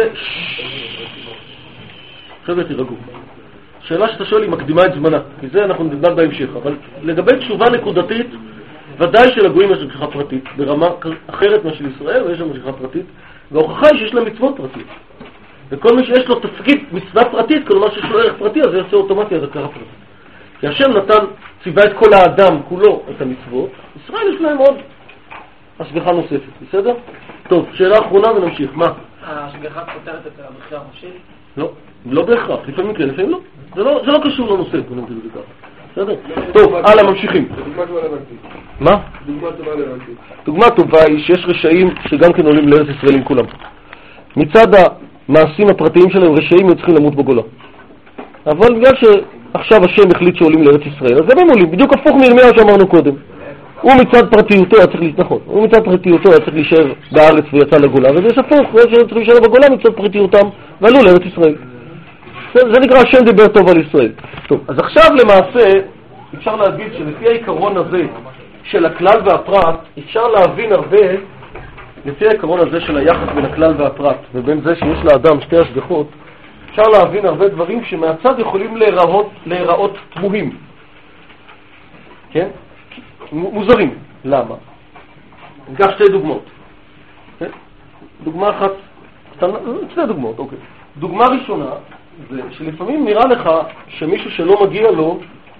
עכשיו תירגעו. שאלה שאתה שואל היא מקדימה את זמנה, כי זה אנחנו נדבר בהמשך, אבל לגבי תשובה נקודתית, ודאי שלגויים יש השגחה פרטית, ברמה אחרת משל ישראל, ויש להם השגחה פרטית, וההוכחה היא שיש להם מצוות פרטית. וכל מי שיש לו תפקיד מצווה פרטית, כלומר שיש לו ערך פרטי, אז זה יעשה אוטומטי השגחה פרטית. כי השם נתן, ציווה את כל האדם כולו את המצוות, ישראל יש להם עוד השגחה נוספת, בסדר? טוב, שאלה אחרונה ונמשיך. מה? ההשגחה פותרת את הבחירה החופשית? לא, לא בהכרח, לפעמים כן, לפעמים לא. זה לא, זה לא קשור לנושא, בוא נגיד את זה ככה. בסדר? טוב, הלאה, ממשיכים. דוגמה טובה לבנתי. מה? דוגמה טובה לבנתי. דוגמה טובה היא שיש רשעים שגם כן עולים לארץ ישראל עם כולם. מצד המעשים הפרטיים שלהם, רשעים צריכים למות בגולה. אבל בגלל שעכשיו השם החליט שעולים לארץ ישראל, אז גם הם עולים, בדיוק הפוך מירמיהו שאמרנו קודם. הוא מצד פרטיותו היה צריך להתנחות, הוא מצד פרטיותו היה צריך להישאר בארץ ויצא לגולה, וזה יש הפוך, הוא היה צריך להישאר בגולה מצד פרטיותם ועלו לארץ ישראל. זה, זה נקרא השם דיבר טוב על ישראל. טוב, אז עכשיו למעשה אפשר להגיד שלפי העיקרון הזה של הכלל והפרט, אפשר להבין הרבה, לפי העיקרון הזה של היחס בין הכלל והפרט, ובין זה שיש לאדם שתי השגחות, אפשר להבין הרבה דברים שמהצד יכולים להיראות, להיראות תמוהים. כן? מוזרים. למה? ניקח שתי דוגמאות. כן? דוגמה אחת, שתי דוגמאות, אוקיי. דוגמה ראשונה, זה שלפעמים נראה לך שמישהו שלא מגיע לו,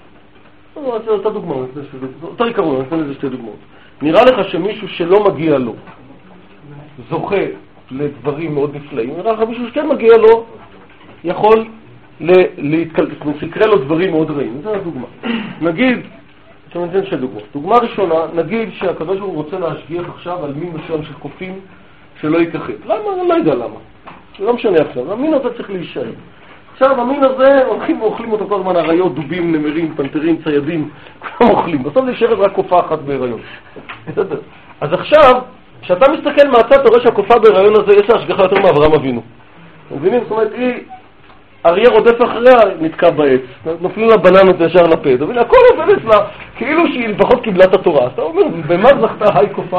זה אותה דוגמה, אותה עיקרון, אני אתן לזה שתי דוגמאות. נראה לך שמישהו שלא מגיע לו זוכה לדברים מאוד נפלאים, נראה לך מישהו שכן מגיע לו יכול להתקל... שיקרה לו דברים מאוד רעים. זו הדוגמה. נגיד, עכשיו אני אתן שתי דוגמאות. דוגמה ראשונה, נגיד שהקדוש ברוך הוא רוצה להשגיח עכשיו על מין מסוים של קופים שלא ייכחד. למה? אני לא יודע למה. זה לא משנה עכשיו. המין הזה צריך להישאר. עכשיו המין הזה הולכים ואוכלים אותו כל הזמן, אריות, דובים, נמרים, פנתרים, ציידים, כולם אוכלים. בסוף נשארת רק קופה אחת בהיריון. בסדר. אז עכשיו, כשאתה מסתכל מהצד, אתה רואה שהקופה בהיריון הזה יש לה השגחה יותר מאברהם אבינו. מבינים? זאת אומרת, היא, אריה רודף אחריה, נתקע בעץ. נופלים לה בננות ישר לפה. אתה מבין? הכל עובד אצלה, כאילו שהיא לפחות קיבלה את התורה. אתה אומר, במה זכתה היי קופה?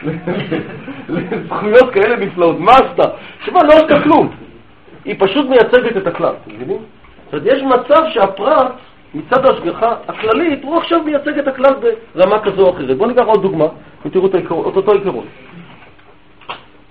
לזכויות כאלה נפלאות. מה עשתה? שמה, לא עשתה כלום. היא פשוט מייצגת את הכלל. אתם מבינים? זאת אומרת, יש מצב שהפרט, מצד ההשגחה הכללית, הוא עכשיו מייצג את הכלל ברמה כזו או אחרת. בואו ניקח עוד דוגמה, ותראו את אותו עיקרון.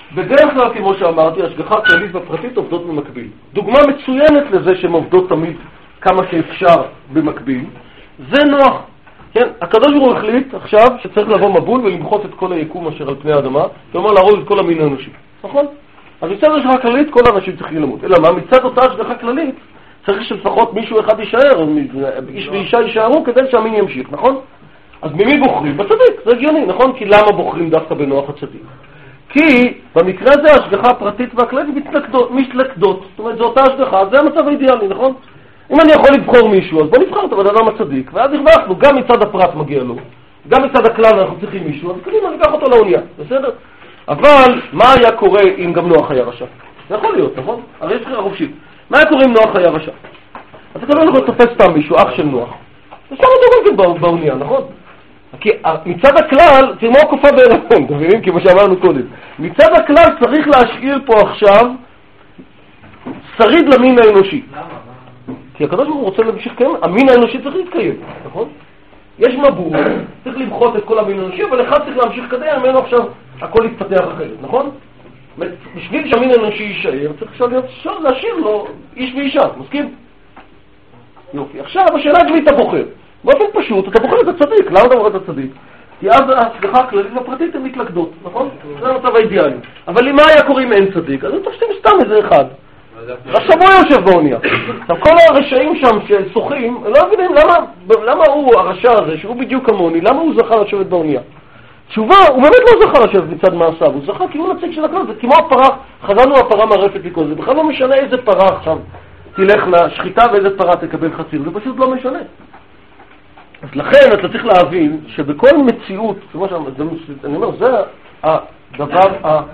בדרך כלל, כמו שאמרתי, השגחה כללית והפרטית עובדות במקביל. דוגמה מצוינת לזה שהן עובדות תמיד כמה שאפשר במקביל, זה נוח. כן, הקדוש ברוך הוא החליט עכשיו שצריך לבוא מבול ולמחות את כל היקום אשר על פני האדמה, כלומר להרוג את כל המין האנושי, נכון? אז מצד השגחה כללית כל האנשים צריכים למות. אלא מה? מצד אותה השגחה כללית צריך שלפחות מישהו אחד יישאר, איש ואישה יישארו כדי שהמין ימשיך, נכון? אז ממי בוחרים? בצדיק, זה הגיוני, נכון? כי למה בוחרים דווקא בנוח הצדיק? כי במקרה הזה ההשגחה הפרטית והכללית מתלכדות, מתלכדות. זאת אומרת, זו אותה השגחה, זה המצב האידיאלי, נכון? אם אני יכול לבחור מישהו, אז בוא נבחר אותו בדבר הצדיק, ואז הרווחנו, גם מצד הפרט מגיע לו, גם מצד הכלל אנחנו צריכים מישהו, אז קדימה, ניקח אותו לאונייה, בסדר? אבל מה היה קורה אם גם נוח היה רשע? זה יכול להיות, נכון? הרי יש בחירה חופשית. מה היה קורה אם נוח היה רשע? אז אתה לא יכול לתופס סתם מישהו, אח של נוח. זה סתם אותו גם באונייה, נכון? כי מצד הכלל, זה כמו הקופה בהיריון, אתם מבינים? כמו שאמרנו קודם. מצד הכלל צריך להשאיר פה עכשיו שריד למין האנושי. למה? כי הקדוש ברוך הוא רוצה להמשיך קיים, המין האנושי צריך להתקיים, נכון? יש מבול, צריך למחות את כל המין האנושי, אבל אחד צריך להמשיך קדם, ממנו עכשיו הכל יתפתח אחרת, נכון? בשביל שהמין האנושי יישאר, צריך עכשיו להיות להשאיר לו איש ואישה, מסכים? יופי, עכשיו השאלה היא אתה בוחר. באופן פשוט, אתה בוחר את הצדיק, למה אתה בוחר את הצדיק? כי אז ההשגחה הכללית והפרטית הן מתלכדות, נכון? זה המצב האידיאלי. אבל אם מה היה קורה אם אין צדיק? אז הם תופסים סתם איזה אחד. עכשיו הוא יושב באונייה. עכשיו כל הרשעים שם ששוחים, לא מבינים למה, למה הוא הרשע הזה, שהוא בדיוק כמוני, למה הוא זכה לשבת באונייה? תשובה, הוא באמת לא זכה לשבת מצד מעשיו, הוא זכה כי הוא נציג של הכלל, זה כמו הפרה, חזרנו הפרה מערפת לכל זה, בכלל לא משנה איזה פרה עכשיו תלך לשחיטה ואיזה פרה תקבל חציר, זה פשוט לא משנה. אז לכן אתה צריך להבין שבכל מציאות, כמו שאני אומר, זה הדבר ה...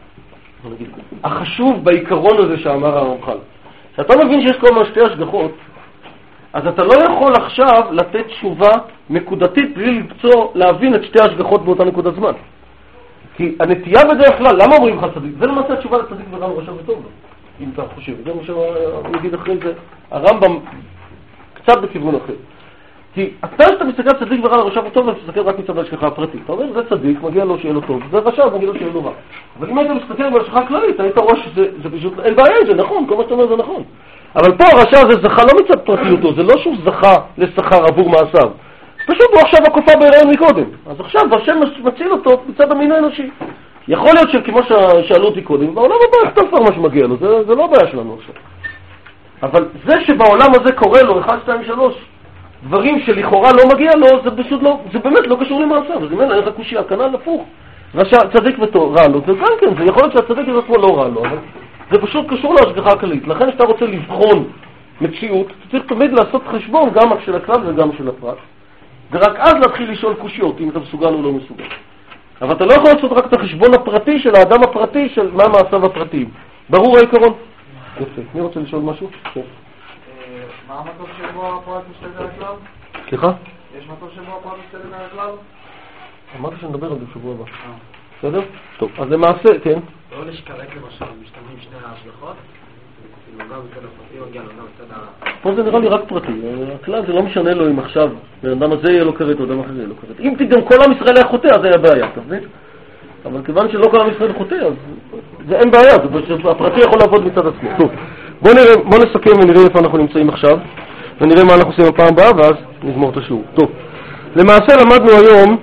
החשוב בעיקרון הזה שאמר הרמח"ל. כשאתה מבין שיש כל שתי השגחות, אז אתה לא יכול עכשיו לתת תשובה נקודתית בלי למצוא, להבין את שתי השגחות באותה נקודת זמן. כי הנטייה בדרך כלל, למה אומרים לך צדיק? זה למעשה התשובה לצדיק ורם רשע וטוב לו, אם אתה חושב. זה מה שנגיד אחרי זה, הרמב"ם קצת בכיוון אחר. כי אתה שאתה מסתכל צדיק ורע לרשע וטוב, אתה מסתכל רק מצד ההשגחה הפרטית. אתה אומר, זה צדיק, מגיע לו שיהיה לו טוב, זה רשע, מגיע לו שיהיה לו רע. אבל אם היית מסתכל בהשגחה הכללית, היית רואה שזה פשוט, אין בעיה, זה נכון, כל מה שאתה אומר זה נכון. אבל פה הרשע הזה זכה לא מצד פרטיותו, זה לא שהוא זכה לשכר עבור מעשיו. פשוט הוא עכשיו הקופה בהיריון מקודם. אז עכשיו השם מציל אותו מצד המין האנושי. יכול להיות שכמו ששאלו אותי קודם, בעולם הבא כתוב כבר מה שמגיע לו, זה, זה לא בעיה שלנו עכשיו. אבל זה שבעולם הזה קורה לו אחד, שתיים, שלוש, דברים שלכאורה לא מגיע לו, זה פשוט לא, זה באמת לא קשור למעשיו, אז אם אין לך קושי, הכנל הפוך. רשע, צדיק ורע לו, וגם כן, זה יכול להיות שהצדיק הזה עצמו לא רע לו, אבל זה פשוט קשור להשגחה הכללית. לכן שאתה רוצה לבחון מציאות, אתה צריך תמיד לעשות חשבון גם של הכלל וגם של הפרט, ורק אז להתחיל לשאול קושיות, אם אתה מסוגל או לא מסוגל. אבל אתה לא יכול לעשות רק את החשבון הפרטי של האדם הפרטי, של מה מעשיו הפרטיים. ברור העיקרון? יפה. מי רוצה לשאול משהו? כן. מה המטוב שבו הפרט משתלט על הכלל? סליחה? יש מטוב שבו הפרט משתלט על הכלל? אמרתי שנדבר על זה בשבוע הבא. בסדר? טוב, אז למעשה, כן. לא לשקלק למשל, משתמשים שני ההשלכות, גם בצד הפרטי מגיע לו, גם בצד ה... פה זה נראה לי רק פרטי. הכלל זה לא משנה לו אם עכשיו האדם הזה יהיה לו כרת או אדם אחר יהיה לו כרת. אם גם כל עם ישראל היה חוטא, אז היה בעיה, תבין? אבל כיוון שלא כל עם ישראל חוטא, אז זה אין בעיה, הפרטי יכול לעבוד מצד עצמו. טוב, בוא נראה, בוא נסכם ונראה איפה אנחנו נמצאים עכשיו, ונראה מה אנחנו עושים הפעם הבאה, ואז נגמור את השיעור. טוב, למעשה למדנו היום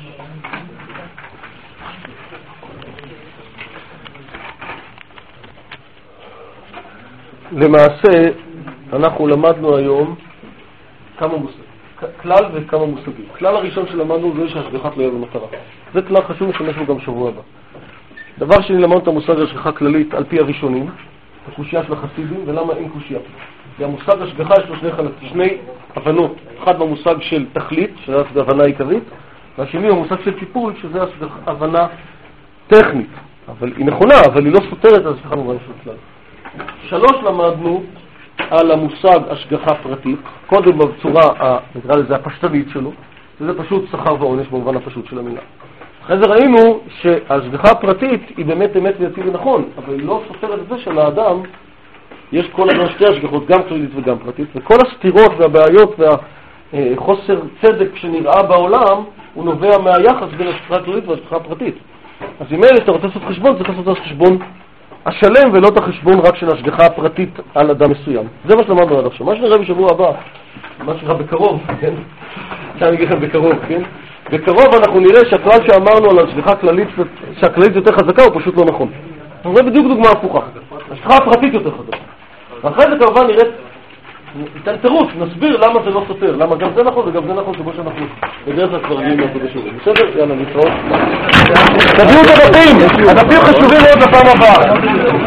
למעשה אנחנו למדנו היום כמה מושגים, כלל וכמה מושגים. כלל הראשון שלמדנו זה שהשגחה תלויה במטרה. זה כלל חשוב לשמש בו גם שבוע הבא. דבר שני, למדנו את המושג השגחה כללית על פי הראשונים, הקושייה של החסידים, ולמה אין קושייה. כי המושג השגחה יש לו שני חלקים, שני הבנות. אחד במושג של תכלית, שזה הבנה עיקרית, והשני במושג של טיפול, שזה הבנה טכנית. אבל היא נכונה, אבל היא לא סותרת, אז השגחה במובן של כלל. שלוש למדנו על המושג השגחה פרטית, קודם בצורה, נקרא לזה, הפשטנית שלו, שזה פשוט שכר ועונש במובן הפשוט של המילה. אחרי זה ראינו שההשגחה הפרטית היא באמת אמת ויציב ונכון, אבל היא לא סותרת את זה שלאדם יש כל הזמן שתי השגחות, גם כללית וגם פרטית, וכל הסתירות והבעיות והחוסר צדק שנראה בעולם הוא נובע מהיחס בין השגחה הכללית והשגחה הפרטית. אז אם אלה, אתה רוצה לעשות חשבון, צריך לעשות את החשבון השלם ולא את החשבון רק של השגחה הפרטית על אדם מסוים. זה מה שלמדנו עד עכשיו. מה שנראה בשבוע הבא, מה שנראה בקרוב, כן? עכשיו אני אגיד לכם בקרוב, כן? בקרוב אנחנו נראה שהכלל שאמרנו על השגחה כללית, שהכללית יותר חזקה הוא פשוט לא נכון. אנחנו נראה בדיוק דוגמה הפוכה. השגחה הפרטית יותר חזקה. ואחרי זה כמובן נראה, ניתן תירוץ, נסביר למה זה לא סותר, למה גם זה נכון וגם זה נכון כמו שאנחנו בדרך כלל כבר רגילים לעשות בשיעורים. בסדר? יאללה, נתראות. תביאו את הדפים, הדפים חשובים מאוד לפעם הבאה.